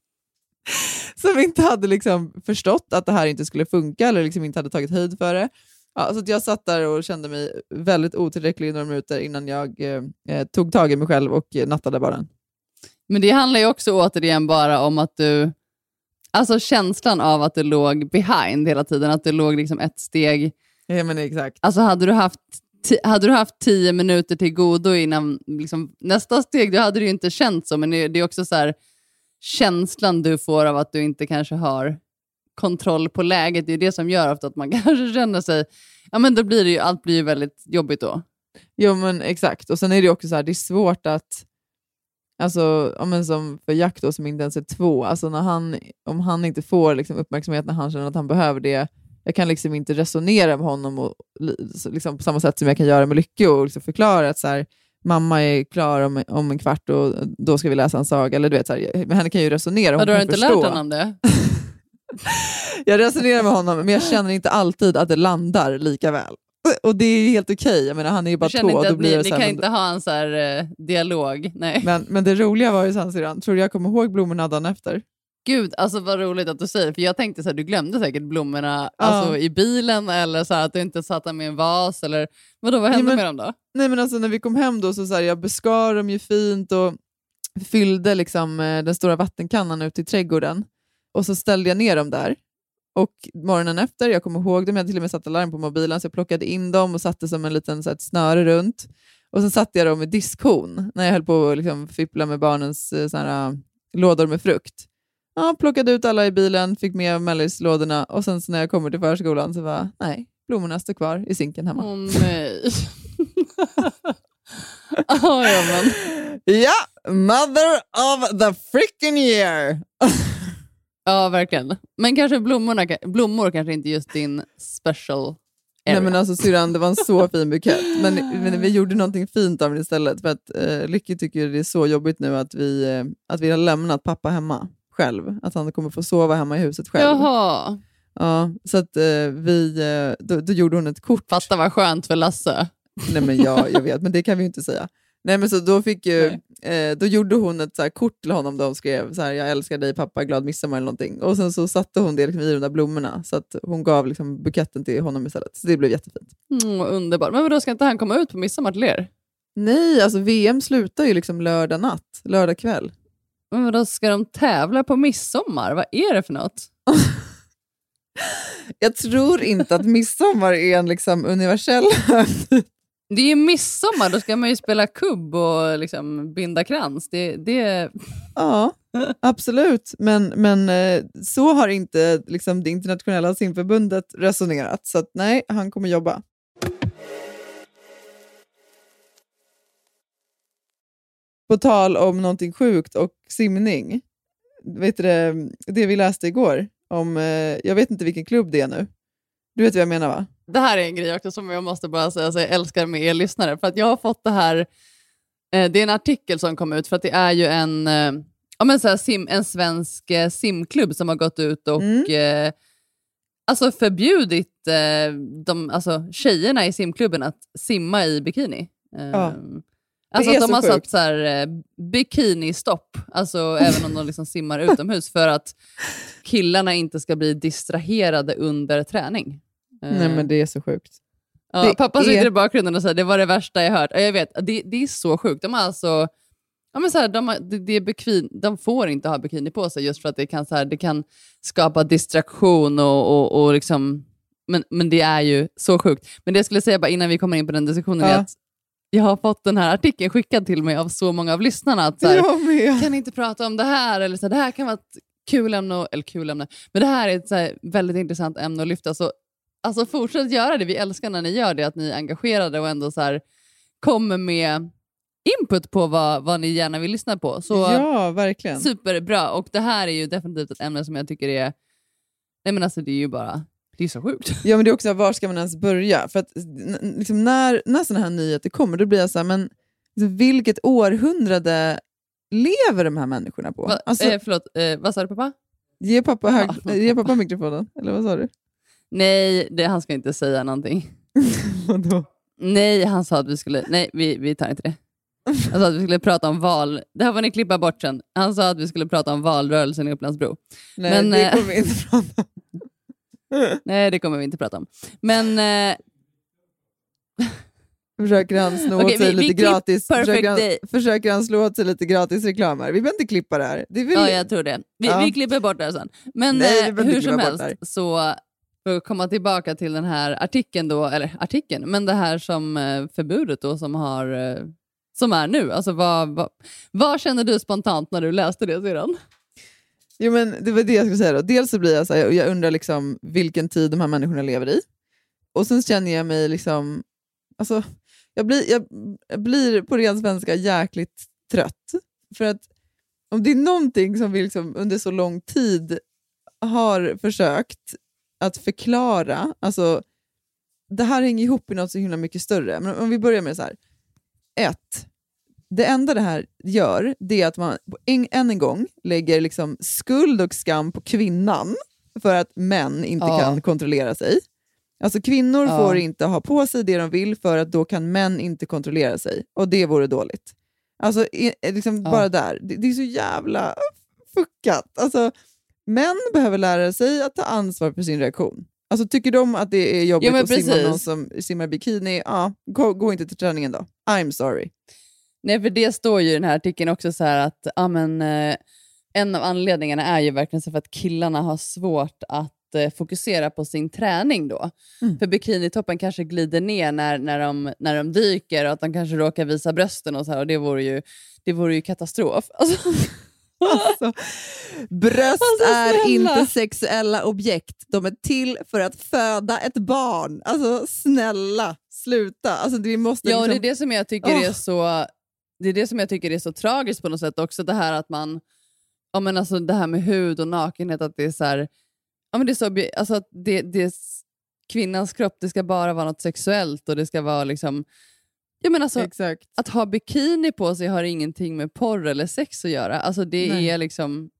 som inte hade liksom förstått att det här inte skulle funka eller liksom inte hade tagit höjd för det. Ja, så att jag satt där och kände mig väldigt otillräcklig i några minuter innan jag tog tag i mig själv och nattade barnen. Men det handlar ju också återigen bara om att du, alltså känslan av att du låg behind hela tiden, att du låg liksom ett steg. Ja, men exakt. Alltså hade du haft 10 minuter till godo innan liksom, nästa steg, då hade du ju inte känt så. Men det är också så här, känslan du får av att du inte kanske har kontroll på läget. Det är det som gör ofta att man kanske känner sig, ja men då blir det ju, allt blir ju väldigt jobbigt då. Jo men exakt. Och sen är det också så här, det är svårt att alltså, ja, men som för Jack då som inte ens är 2, alltså om han inte får liksom uppmärksamhet när han känner att han behöver det. Jag kan liksom inte resonera med honom och, liksom, på samma sätt som jag kan göra med Lycke och liksom förklara att så här, mamma är klar om en kvart och då ska vi läsa en saga. Eller du vet, så här, men henne kan ju resonera. Har du inte lärt honom det? Jag resonerar med honom men jag känner inte alltid att det landar lika väl. Och det är helt okej. Jag menar, han är ju bara 2. Då blir ni kan inte ha en så här dialog. Nej. Men det roliga var ju sen, tror du jag kommer ihåg blommorna dagen efter? Gud, alltså vad roligt att du säger. För jag tänkte så här, du glömde säkert blommorna alltså, i bilen eller så här, att du inte satt med en vas. Eller, vad hände med dem då? Nej men alltså när vi kom hem då så här, jag beskar dem ju fint och fyllde liksom den stora vattenkannan ut i trädgården. Och så ställde jag ner dem där. Och morgonen efter, jag kommer ihåg dem, jag hade till och med satt alarm på mobilen så jag plockade in dem och satte som en liten så här, ett snöre runt. Och så satte jag dem i diskhon när jag höll på att liksom, fippla med barnens så här, lådor med frukt. Ja, plockade ut alla i bilen, fick med mellislådorna och sen så när jag kommer till förskolan så var nej, blommorna står kvar i sinken hemma. Åh nej. Ja, men. Ja, mother of the freaking year. Ja, verkligen. Men kanske blommor kanske inte just din special area. Nej men alltså syrran, det var en så fin bukett. Men vi gjorde någonting fint av det istället. För att Lycke tycker det är så jobbigt nu att vi har lämnat pappa hemma själv. Att han kommer få sova hemma i huset själv. Jaha. Ja, så att då gjorde hon ett kort. Fatta vad skönt för Lasse. Nej men jag vet, men det kan vi ju inte säga. Nej men så då då gjorde hon ett så här kort till honom där hon skrev så här, jag älskar dig pappa, glad midsommar eller någonting. Och sen så satte hon det liksom i de där blommorna så att hon gav liksom buketten till honom istället. Så det blev jättefint. Underbart. Men då ska inte han komma ut på midsommar till er? Nej, alltså VM slutar ju liksom lördag kväll. Men då ska de tävla på midsommar? Vad är det för något? Jag tror inte att midsommar är en liksom universell Det är ju midsommar, då ska man ju spela kubb och liksom binda krans. Det... Ja, absolut. Men så har inte liksom, det internationella simförbundet resonerat. Så att, nej, han kommer jobba. På tal om någonting sjukt och simning. Vet du det vi läste igår? Om, jag vet inte vilken klubb det är nu. Du vet vad jag menar, va? Det här är en grej också som jag måste bara säga, jag älskar med er lyssnare. För att jag har fått det här, det är en artikel som kom ut, för att det är ju en svensk simklubb som har gått ut och alltså förbjudit tjejerna i simklubben att simma i bikini. Alltså att de har satt så här, bikini-stopp, alltså även om de liksom simmar utomhus, för att killarna inte ska bli distraherade under träning. Nej, men det är så sjukt. Ja, pappa sitter i bakgrunden och säger det var det värsta jag hört. Jag vet, det är så sjukt. De har alltså, de får inte ha bikini på sig just för att det kan skapa distraktion och liksom, men det är ju så sjukt. Men det jag skulle säga bara innan vi kommer in på den diskussionen är att jag har fått den här artikeln skickad till mig av så många av lyssnarna att så här, kan inte prata om det här, eller så här, det här kan vara ett kul ämne, men det här är ett så här, väldigt intressant ämne att lyfta, så alltså fortsätt göra det. Vi älskar när ni gör det, att ni är engagerade och ändå så här kommer med input på vad ni gärna vill lyssna på. Så ja, verkligen. Superbra. Och det här är ju definitivt ett ämne som jag tycker är, nej men alltså det är ju bara, det är så sjukt. Ja, men det är också, var ska man ens börja? För att liksom, när såna här nyheter kommer, då blir jag så här, men liksom, vilket århundrade lever de här människorna på? Förlåt, vad sa du, pappa? Ge pappa mikrofonen, eller vad sa du? Nej, han ska inte säga någonting. Vadå? Nej, han sa att vi skulle, nej vi tar inte det. Han sa att vi skulle prata om det här får ni klippa bort sen. Han sa att vi skulle prata om valrörelsen i Upplandsbro. Nej, men det kommer vi inte prata om. Nej, det kommer vi inte prata om. Men försöker han slå åt sig lite gratis. Försöker han slå åt sig lite gratis reklam här. Vi behöver inte klippa det här. Ja, jag tror det. Vi klipper bort det här sen. Men nej, hur som helst, så för att komma tillbaka till den här artikeln då, eller artikeln, men det här som förbudet då som är nu. Alltså vad känner du spontant när du läste det sedan? Jo, men det var det jag skulle säga då. Dels så blir jag så här, jag undrar liksom vilken tid de här människorna lever i. Och sen känner jag mig liksom, alltså jag blir på ren svenska jäkligt trött. För att om det är någonting som vi liksom under så lång tid har försökt att förklara, alltså det här hänger ihop i något så himla mycket större. Men om vi börjar med så här. 1. Det enda det här gör, det är att man än en gång lägger liksom skuld och skam på kvinnan för att män inte kan kontrollera sig. Alltså kvinnor får inte ha på sig det de vill, för att då kan män inte kontrollera sig. Och det vore dåligt. Alltså liksom bara där. Det är så jävla fuckat. Alltså män behöver lära sig att ta ansvar för sin reaktion. Alltså tycker de att det är jobbigt att simma någon som simmar bikini, gå inte till träningen då. I'm sorry. Nej, för det står ju i den här artikeln också så här att en av anledningarna är ju verkligen så för att killarna har svårt att fokusera på sin träning då. För bikinitoppen kanske glider ner när de dyker, och att de kanske råkar visa brösten och så här, och det vore ju katastrof. Alltså, bröst är inte sexuella objekt. De är till för att föda ett barn. Alltså snälla, sluta. Alltså, vi måste liksom... det är det som jag tycker är så. Det är det som jag tycker är så tragiskt på något sätt också, det här att man, ja men alltså det här med hud och nakenhet, att det är så här, ja men det är så, alltså att det kvinnans kropp, det ska bara vara något sexuellt, och det ska vara liksom, jag menar alltså, exakt. Att ha bikini på sig har ingenting med porr eller sex att göra. Alltså det är liksom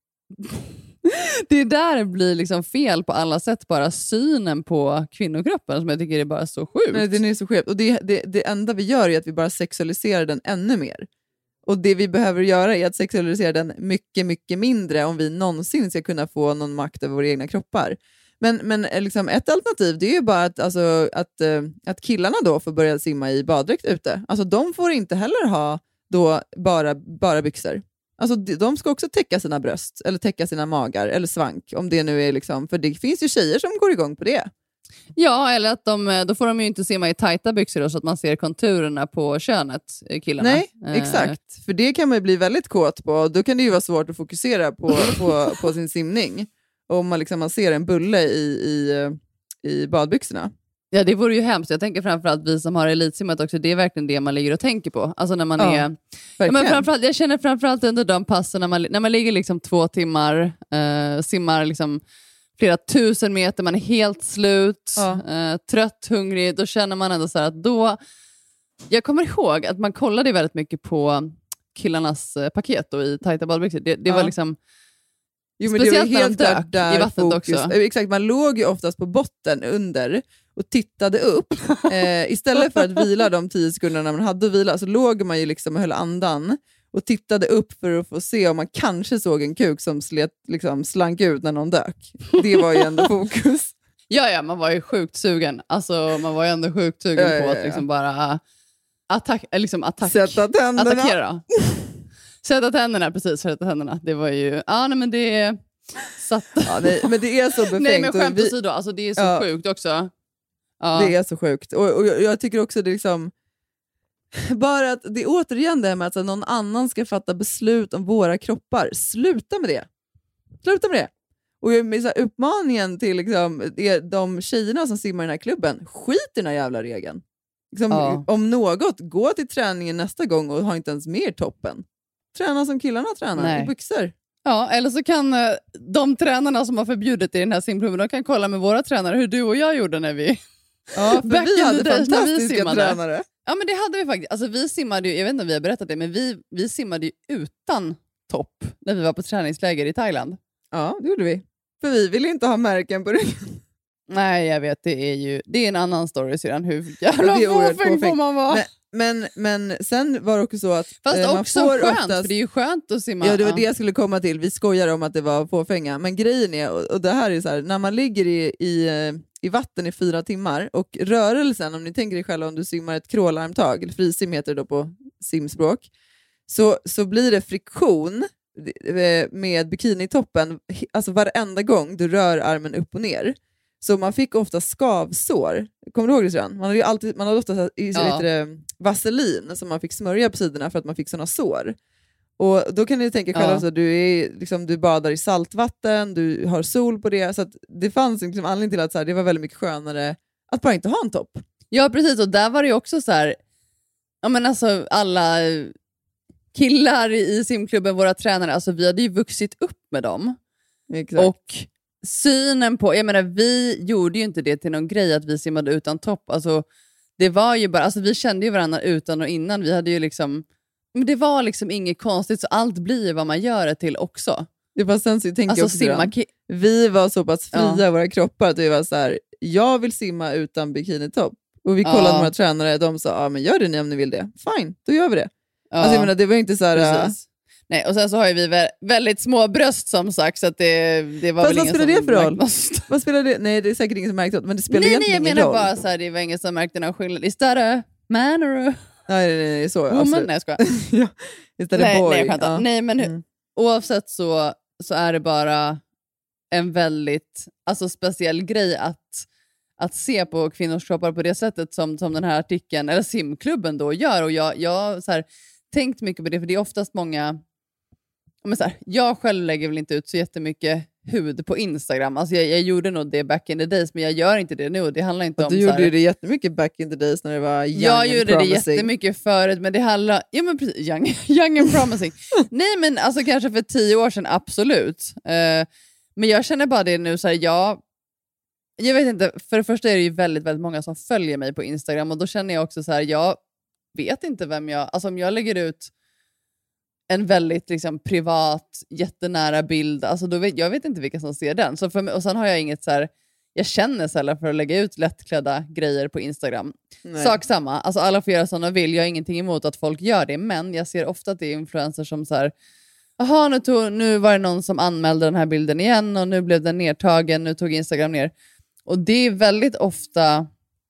det är där det blir liksom fel på alla sätt, bara synen på kvinnokroppen som jag tycker är bara så sjukt. Nej, den är så sjukt. Och det enda vi gör är att vi bara sexualiserar den ännu mer. Och det vi behöver göra är att sexualisera den mycket, mycket mindre om vi någonsin ska kunna få någon makt över våra egna kroppar. Men liksom ett alternativ, det är ju bara att killarna då får börja simma i baddräkt ute. Alltså de får inte heller ha då bara byxor. Alltså de ska också täcka sina bröst eller täcka sina magar eller svank, om det nu är liksom, för det finns ju tjejer som går igång på det. Ja, eller att då får de ju inte simma i tajta byxor då, så att man ser konturerna på könet, killarna. Nej, exakt. För det kan man ju bli väldigt kåt på. Då kan det ju vara svårt att fokusera på sin simning. Om man ser en bulle i badbyxorna. Ja, det vore ju hemskt. Jag tänker framförallt vi som har elitsimmat också, det är verkligen det man ligger och tänker på. Alltså när man är... Ja, men jag känner framförallt under de passen när man ligger liksom 2 timmar, simmar liksom flera 1000 meter, man är helt slut, trött, hungrig, då känner man ändå så här att då... Jag kommer ihåg att man kollade väldigt mycket på killarnas paket då, i tajta badbyxor. Det var liksom... Jo, men speciellt det var helt när de dök där i vattnet fokus. också. Exakt, man låg ju oftast på botten under och tittade upp. Istället för att vila de 10 sekunderna man hade att vila, så låg man ju liksom och höll andan och tittade upp för att få se om man kanske såg en kuk som slank ut när någon dök. Det var ju ändå fokus. Ja, man var ju sjukt sugen. Alltså, man var ju ändå sjukt sugen på att liksom bara sätta tänderna. Attackera då. Sätta tänderna, precis. Sätta tänderna. Det var ju... Ja, nej, men det är... men det är så befängt. Nej, men skämt åsido, alltså det är så sjukt också. Ja. Det är så sjukt. Och jag tycker också det liksom... Bara att det är återigen det här med att någon annan ska fatta beslut om våra kroppar. Sluta med det. Och uppmaningen till de tjejerna som simmar i den här klubben, skit i den här jävla regeln. Om något, gå till träningen nästa gång och ha inte ens mer toppen. Träna som killarna tränar, i byxor. Ja, eller så kan de tränarna som har förbjudit i den här simklubben, de kan kolla med våra tränare hur du och jag gjorde när vi... Ja, för vi hade fantastiska tränare. Ja, men det hade vi faktiskt. Alltså vi simmade ju, jag vet inte om vi har berättat det, men vi simmade ju utan topp när vi var på träningsläger i Thailand. Ja, det gjorde vi. För vi ville inte ha märken på ryggen. Nej, jag vet, det är en annan story sedan hur jävla fåfäng får man vara. Men sen var det också så att... Fast man också får skönt, oftast, för det är ju skönt att simma. Ja, det var det jag skulle komma till. Vi skojar om att det var fåfänga. Men grejen är, och det här är så här, när man ligger i vatten i 4 timmar och rörelsen, om ni tänker er själva om du simmar ett crawlarmtag, eller frisim heter det då på simspråk, så blir det friktion med bikinitoppen alltså varenda gång du rör armen upp och ner. Så man fick ofta skavsår. Kommer du ihåg det sedan? Man hade ofta vaselin som man fick smörja på sidorna för att man fick såna sår. Och då kan ni tänka själva att du badar i saltvatten, du har sol på det. Så att det fanns anledning till att det var väldigt mycket skönare att bara inte ha en topp. Ja, precis. Och där var det ju också så här... Ja, men alltså alla killar i simklubben, våra tränare, alltså vi hade ju vuxit upp med dem. Exakt. Och synen på, jag menar, vi gjorde ju inte det till någon grej att vi simmade utan topp. Alltså det var ju bara, alltså vi kände ju varandra utan och innan. Vi hade ju liksom, men det var liksom inget konstigt, så allt blir vad man gör det till också. Det var sen så tänker alltså, jag också vi var så pass fria i våra kroppar att vi var så här: jag vill simma utan bikinitopp. Och vi kollade våra tränare, de sa, men gör det ni om ni vill det. Fine, då gör vi det. Alltså jag menar, det var inte så här... Nej, och sen så har ju vi väldigt små bröst som sagt, så att det var väl ingen som... Vad spelar det för roll? Vad spelar det? Nej, det är säkert ingen som märkt det, men det spelar egentligen ingen roll. Nej, jag menar bara så här, det var ingen som märkte någon skillnad. Is that a man or a... Nej, så. Woman? Nej, jag skojar. Ja, is that a boy? Nej, men oavsett så är det bara en väldigt speciell grej att se på kvinnors kroppar på det sättet som den här artikeln, eller simklubben då gör. Och jag så här, tänkt mycket på det, för det är oftast många... Men så här, jag själv lägger väl inte ut så jättemycket hud på Instagram. Alltså jag gjorde nog det back in the days, men jag gör inte det nu. Det handlar inte om... Du gjorde ju det jättemycket back in the days när det var young jag and gjorde promising. Det jättemycket förut, men det handlar... Ja, men precis, young and promising. Nej, men alltså kanske för 10 år sedan, absolut. Men jag känner bara det nu, så här, jag vet inte, för det första är det ju väldigt, väldigt många som följer mig på Instagram, och då känner jag också så här, jag vet inte vem jag... Alltså om jag lägger ut en väldigt liksom privat, jättenära bild, alltså då jag vet inte vilka som ser den. Så för mig, och sen har jag inget så här, jag känner sällan för att lägga ut lättklädda grejer på Instagram. Nej. Sak samma, alltså alla får göra som de vill, jag har ingenting emot att folk gör det, men jag ser ofta att det är influencers som så här, jaha, nu var det någon som anmälde den här bilden igen och nu blev den nedtagen, nu tog Instagram ner. Och det är väldigt ofta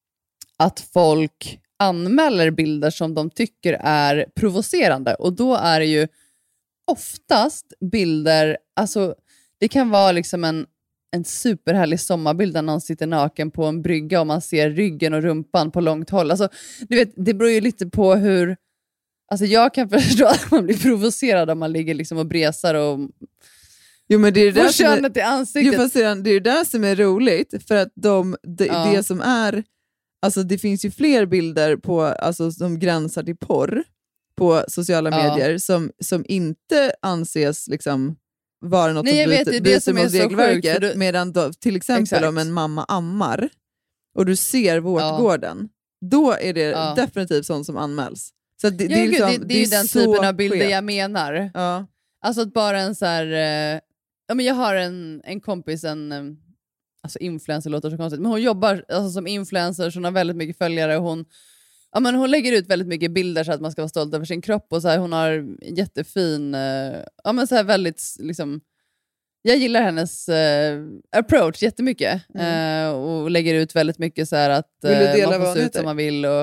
att folk anmäler bilder som de tycker är provocerande, och då är det ju oftast bilder, alltså det kan vara liksom en superhärlig sommarbild där någon sitter naken på en brygga och man ser ryggen och rumpan på långt håll. Alltså, du vet, det beror ju lite på hur... Alltså jag kan förstå att man blir provocerad om man ligger liksom och bresar och... Jo, men det är det får könet i ansiktet. Jo, fast det är ju det som är roligt, för att det som är... Alltså det finns ju fler bilder på, alltså, som gränsar till porr på sociala medier som inte anses liksom vara något som bryter mot regelverket. Medan då, till exempel om en mamma ammar och du ser vårtgården, då är det definitivt sånt som anmäls. Så det är ju den typen av bilder jag menar. Ja. Alltså att bara en så här... men jag har en kompis, alltså influencer låter så konstigt, men hon jobbar alltså som influencer, så hon har väldigt mycket följare och hon lägger ut väldigt mycket bilder så att man ska vara stolt över sin kropp och så här, hon har jättefin så här väldigt liksom, jag gillar hennes approach jättemycket och lägger ut väldigt mycket så här att man får se ut som man vill och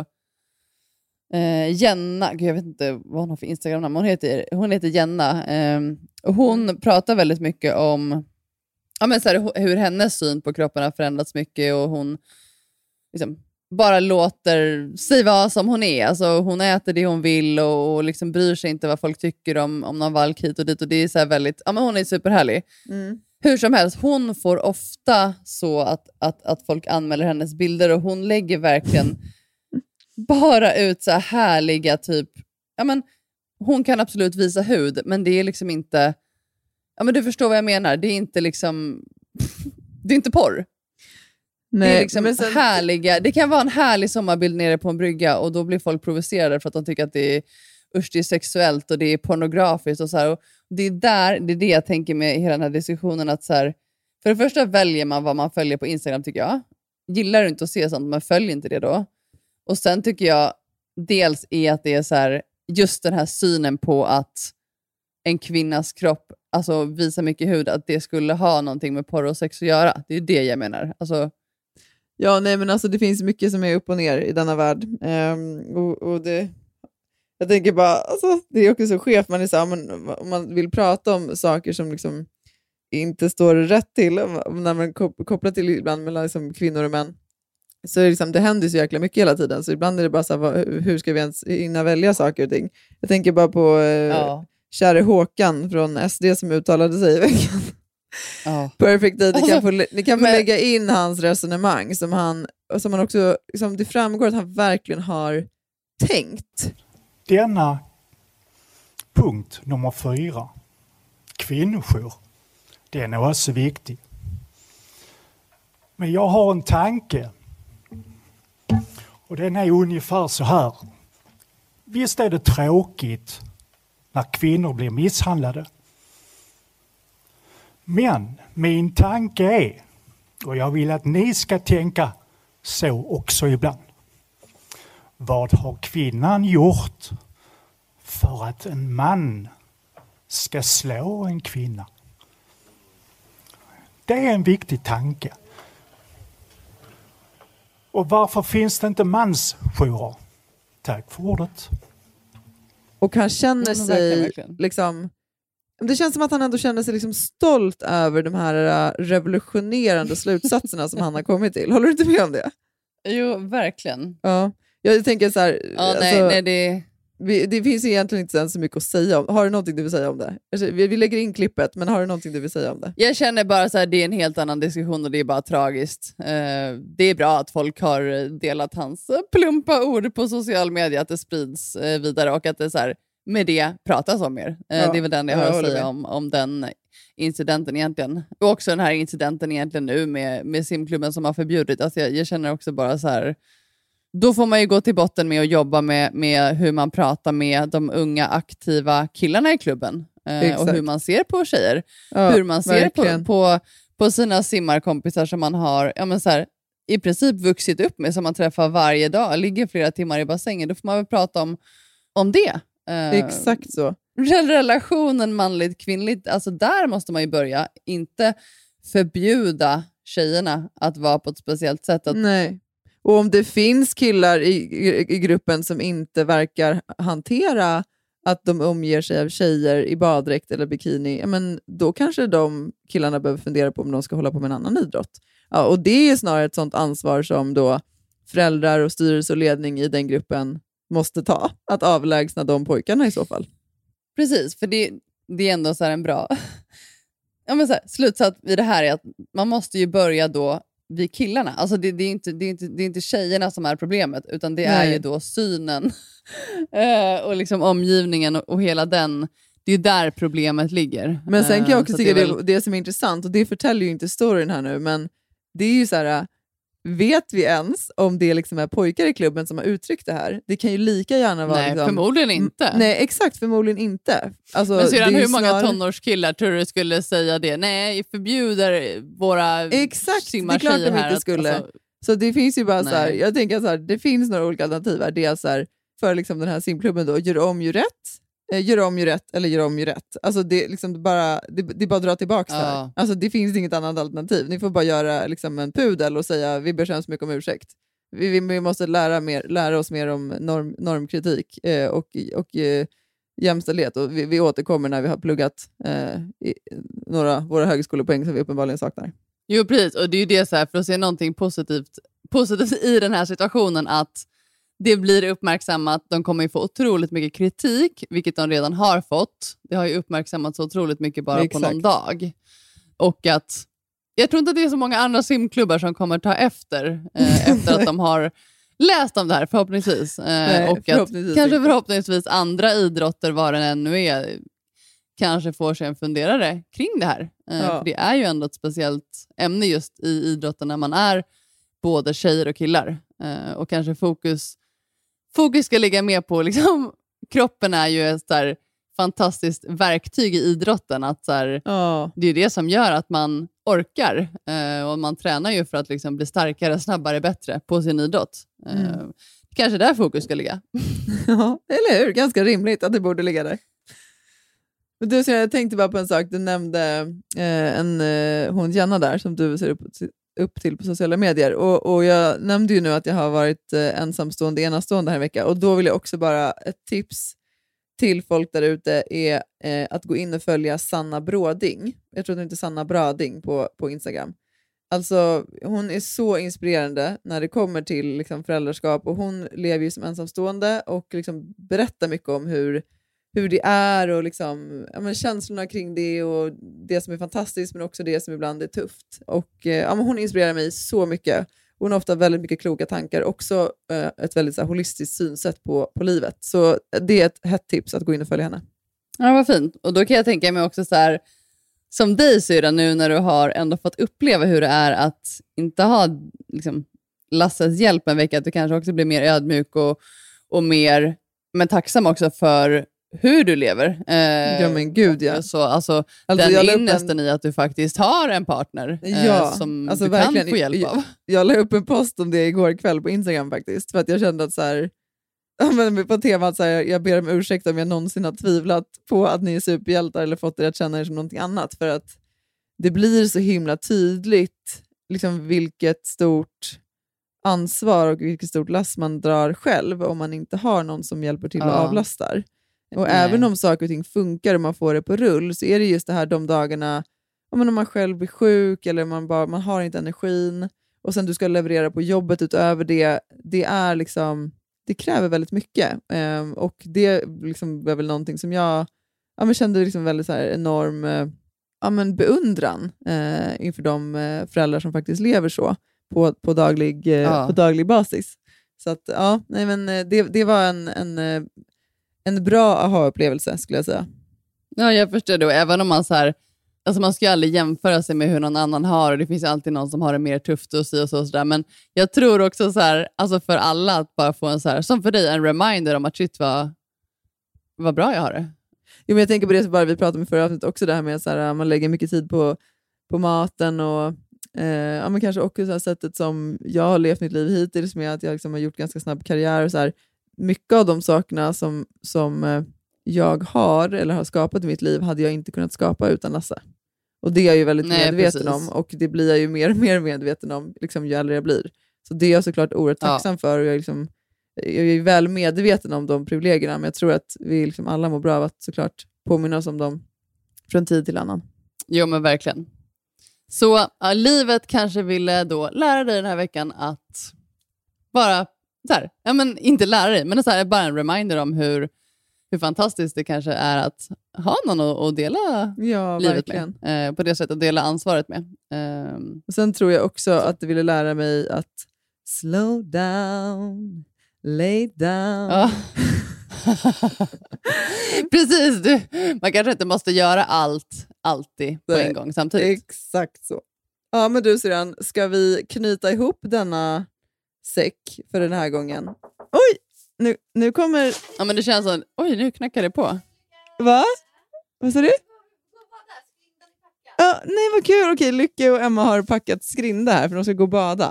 Jenna, jag vet inte vad hon har för Instagram-namn, hon heter Jenna och hon pratar väldigt mycket om så här, hur hennes syn på kroppen har förändrats mycket och hon liksom bara låter sig vara som hon är. Alltså, hon äter det hon vill och liksom bryr sig inte vad folk tycker om någon valk hit och dit. Och det är så här väldigt, men hon är superhärlig. Hur som helst, hon får ofta så att folk anmäler hennes bilder och hon lägger verkligen bara ut så här härliga typ, hon kan absolut visa hud, men det är liksom inte, men du förstår vad jag menar, det är inte liksom det är inte porr. Nej, det är liksom härliga, det kan vara en härlig sommarbild nere på en brygga och då blir folk provocerade för att de tycker att det är sexuellt och det är pornografiskt och så här, och det är det jag tänker med hela den här diskussionen, att så här, för det första väljer man vad man följer på Instagram, tycker jag. Gillar du inte att se sånt, men följ inte det då. Och sen tycker jag dels är att det är så här, just den här synen på att en kvinnas kropp alltså visar mycket hud, att det skulle ha någonting med porr och sex att göra. Det är det jag menar. Alltså... Ja, nej, men alltså det finns mycket som är upp och ner i denna värld. Och det, jag tänker bara, alltså, det är också så skevt. Man är så här, om man vill prata om saker som liksom inte står rätt till, när man kopplar till ibland mellan liksom kvinnor och män, så är det, liksom, det händer så jäkla mycket hela tiden. Så ibland är det bara så här, hur ska vi ens hinna välja saker och ting? Jag tänker bara på käre Håkan från SD som uttalade sig i veckan. Perfect Day. Ni kan få lägga in hans resonemang som han också, liksom, det framgår att han verkligen har tänkt. Denna punkt nummer 4, kvinnojour, den är också viktig. Men jag har en tanke och den är ungefär så här. Visst är det tråkigt när kvinnor blir misshandlade. Men min tanke är, och jag vill att ni ska tänka så också ibland. Vad har kvinnan gjort för att en man ska slå en kvinna? Det är en viktig tanke. Och varför finns det inte mansjourer? Tack för ordet. Och han känner sig liksom... Det känns som att han ändå känner sig liksom stolt över de här revolutionerande slutsatserna som han har kommit till. Håller du inte med om det? Jo, verkligen. Ja, jag tänker så här... nej, det finns egentligen inte så mycket att säga om. Har du någonting du vill säga om det? Alltså, vi lägger in klippet, men har du någonting du vill säga om det? Jag känner bara så här, det är en helt annan diskussion och det är bara tragiskt. Det är bra att folk har delat hans plumpa ord på social media, att det sprids vidare och att det så här, med det pratas om mer. Det är väl den jag har att säga om den incidenten egentligen. Och också den här incidenten egentligen nu med simklubben som har förbjudit. Alltså jag känner också bara så här, då får man ju gå till botten med att jobba med hur man pratar med de unga aktiva killarna i klubben. Och hur man ser på tjejer. Hur man ser på sina simmarkompisar som man har så här, i princip vuxit upp med, som man träffar varje dag. Ligger flera timmar i bassängen. Då får man väl prata om det. Exakt så. Relationen manligt kvinnligt, alltså där måste man ju börja, inte förbjuda tjejerna att vara på ett speciellt sätt. Nej. Och om det finns killar i gruppen som inte verkar hantera att de omger sig av tjejer i baddräkt eller bikini, men då kanske de killarna behöver fundera på om de ska hålla på med en annan idrott. Ja, och det är snarare ett sånt ansvar som då föräldrar och styrelse och ledning i den gruppen måste ta. Att avlägsna de pojkarna i så fall. Precis, för det är ändå så här en bra slutsats i det här är att man måste ju börja då vid killarna. Alltså det är inte tjejerna som är problemet, utan det är ju då synen och liksom omgivningen och hela den. Det är ju där problemet ligger. Men sen kan jag också tycka det som är intressant, och det förtäljer ju inte storyn här nu, men det är ju så här, vet vi ens om det liksom är pojkar i klubben som har uttryckt det här? Det kan ju lika gärna vara... Nej, förmodligen inte. Nej, exakt, förmodligen inte. Alltså, men sedan hur många tonårskillar tror du skulle säga det? Nej, förbjuder våra exakt, det är klart de inte skulle. Alltså, så det finns ju bara så här, jag tänker så här, det finns några olika alternativ här. Det är så här, för liksom den här simklubben då, gör om ju rätt eller gör om ju rätt. Alltså det är liksom bara dra tillbaka det här. Alltså det finns inget annat alternativ. Ni får bara göra liksom en pudel och säga vi ber så hemskt mycket om ursäkt. Vi måste lära oss mer om normkritik och jämställdhet, och vi återkommer när vi har pluggat några våra högskolepoäng som vi uppenbarligen saknar. Jo, precis. Och det är ju det så här, för att se någonting positivt i den här situationen, att det blir uppmärksammat. De kommer ju få otroligt mycket kritik, vilket de redan har fått. Det har ju uppmärksammats så otroligt mycket bara på någon dag. Och att jag tror inte att det är så många andra simklubbar som kommer ta efter att de har läst om det här, förhoppningsvis. Och att förhoppningsvis andra idrotter, vad det ännu är, kanske får sig en funderare kring det här. För det är ju ändå ett speciellt ämne just i idrotten när man är både tjejer och killar. Och kanske fokus ska ligga mer på liksom, kroppen är ju ett där fantastiskt verktyg i idrotten, att så här, det är det som gör att man orkar, och man tränar ju för att liksom bli starkare, snabbare, bättre på sin idrott. Kanske där fokus ska ligga. Ja, eller hur? Ganska rimligt att det borde ligga där. Men du, så jag tänkte bara på en sak. Du nämnde hon Jenna där som du ser upp till på sociala medier, och jag nämnde ju nu att jag har varit enastående här vecka, och då vill jag också bara ett tips till folk där ute är att gå in och följa Sanna Bråding. Jag tror att det inte är Sanna Brading på Instagram. Alltså hon är så inspirerande när det kommer till liksom, föräldraskap, och hon lever ju som ensamstående och liksom, berättar mycket om hur det är och liksom, känslorna kring det och det som är fantastiskt, men också det som ibland är tufft. Och hon inspirerar mig så mycket. Hon har ofta väldigt mycket kloka tankar, också ett väldigt så här, holistiskt synsätt på livet. Så det är ett hett tips att gå in och följa henne. Ja, vad fint. Och då kan jag tänka mig också så här, som dig syra, nu när du har ändå fått uppleva hur det är att inte ha liksom, Lasses hjälp en vecka, att du kanske också blir mer ödmjuk och mer, men tacksam också för hur du lever. Ja, men gud, ja. Så, alltså den innesten i att du faktiskt har en partner som alltså, du verkligen kan få hjälp av. Jag la upp en post om det igår kväll på Instagram faktiskt, för att jag kände att så här, på temat så här, jag ber om ursäkt om jag någonsin har tvivlat på att ni är superhjältar eller fått er att känna er som någonting annat, för att det blir så himla tydligt liksom, vilket stort ansvar och vilket stort last man drar själv om man inte har någon som hjälper till och avlastar. Och även om saker och ting funkar och man får det på rull, så är det just det här de dagarna om man själv blir sjuk eller man har inte energin, och sen du ska leverera på jobbet utöver det är liksom, det kräver väldigt mycket. Och det liksom var väl någonting som jag kände liksom väldigt så här enorm beundran inför de föräldrar som faktiskt lever så på daglig basis. Så att det var en bra aha-upplevelse, skulle jag säga. Ja, jag förstår det. Och även om man så här, alltså man ska ju aldrig jämföra sig med hur någon annan har, och det finns alltid någon som har det mer tufft och sådär. Men jag tror också så här, alltså för alla att bara få en så här, som för dig, en reminder om att shit, vad bra jag har det. Jo, men jag tänker på det som bara vi pratade om i förra avsnittet också, det här med så här, man lägger mycket tid på maten och men kanske också så här sättet som jag har levt mitt liv hittills med, att jag liksom har gjort ganska snabb karriär och så här. Mycket av de sakerna som jag har eller har skapat i mitt liv hade jag inte kunnat skapa utan Lasse. Och det är jag ju väldigt medveten om, och det blir jag ju mer och mer medveten om liksom, ju äldre jag blir. Så det är jag såklart oerhört tacksam för, och jag jag är väl medveten om de privilegierna, men jag tror att vi liksom alla mår bra av att såklart påminna oss om dem från tid till annan. Jo, men verkligen. Så livet kanske ville då lära dig den här veckan att bara så här, ja, men inte lära dig, men så här, bara en reminder om hur fantastiskt det kanske är att ha någon att dela livet verkligen. Med. På det sättet att dela ansvaret med. Och sen tror jag också att det ville lära mig att slow down, lay down. Ja. Precis, man kanske inte måste göra allt alltid på en gång samtidigt. Exakt så. Ja, men du Syrran, ska vi knyta ihop denna säck för den här gången? Oj, nu kommer... Ja, men det känns som... Oj, nu knackar det på. Va? Vad sa du? Ja, nej, vad kul. Okej, Lycke och Emma har packat skrinda här för de ska gå och bada.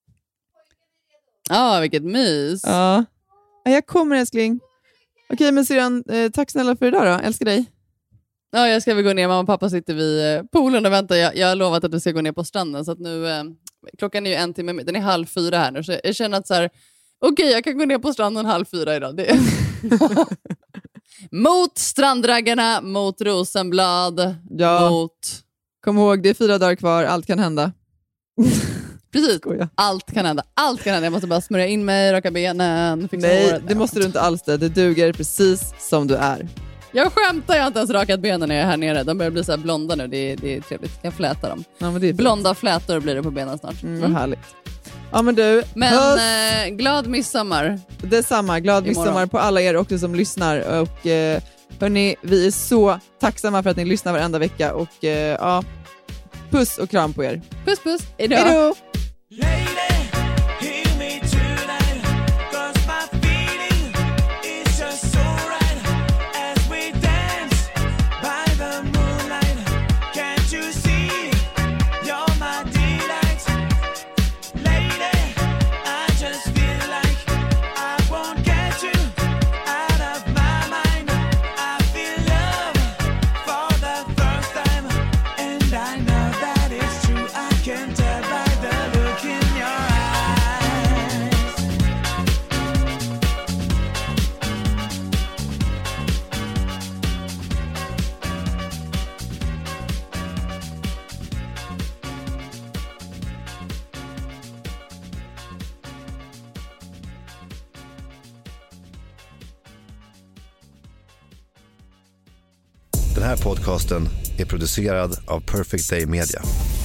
Ja, vilket mys. Ja, jag kommer älskling. Okej, men Syrran, tack snälla för idag då. Älskar dig. Ja, jag ska väl gå ner. Mamma och pappa sitter vid poolen och väntar. Jag har lovat att du ska gå ner på stranden. Så att nu, klockan är ju 1 timme. Den är 3:30 här nu. Så jag känner att så här, okej, jag kan gå ner på stranden 3:30 idag. Det mot strandraggarna, mot Rosenblad, mot... Kom ihåg, det är 4 dagar kvar. Allt kan hända. Precis, allt kan hända. Allt kan hända. Jag måste bara smörja in mig, raka benen, fixa håret. Det måste du inte alls det. Det duger precis som du är. Jag skämtar, jag har inte ens rakat benen när jag är här nere. De börjar bli så här blonda nu, det är trevligt. Jag kan fläta dem. Ja, men det är blonda flätor blir det på benen snart. Vad härligt. Ja, men du. Men glad midsommar. Detsamma, glad midsommar på alla er också som lyssnar. Och hörni, vi är så tacksamma för att ni lyssnar varenda vecka. Och ja, puss och kram på er. Puss, puss. Hejdå. Hejdå. Den här podcasten är producerad av Perfect Day Media.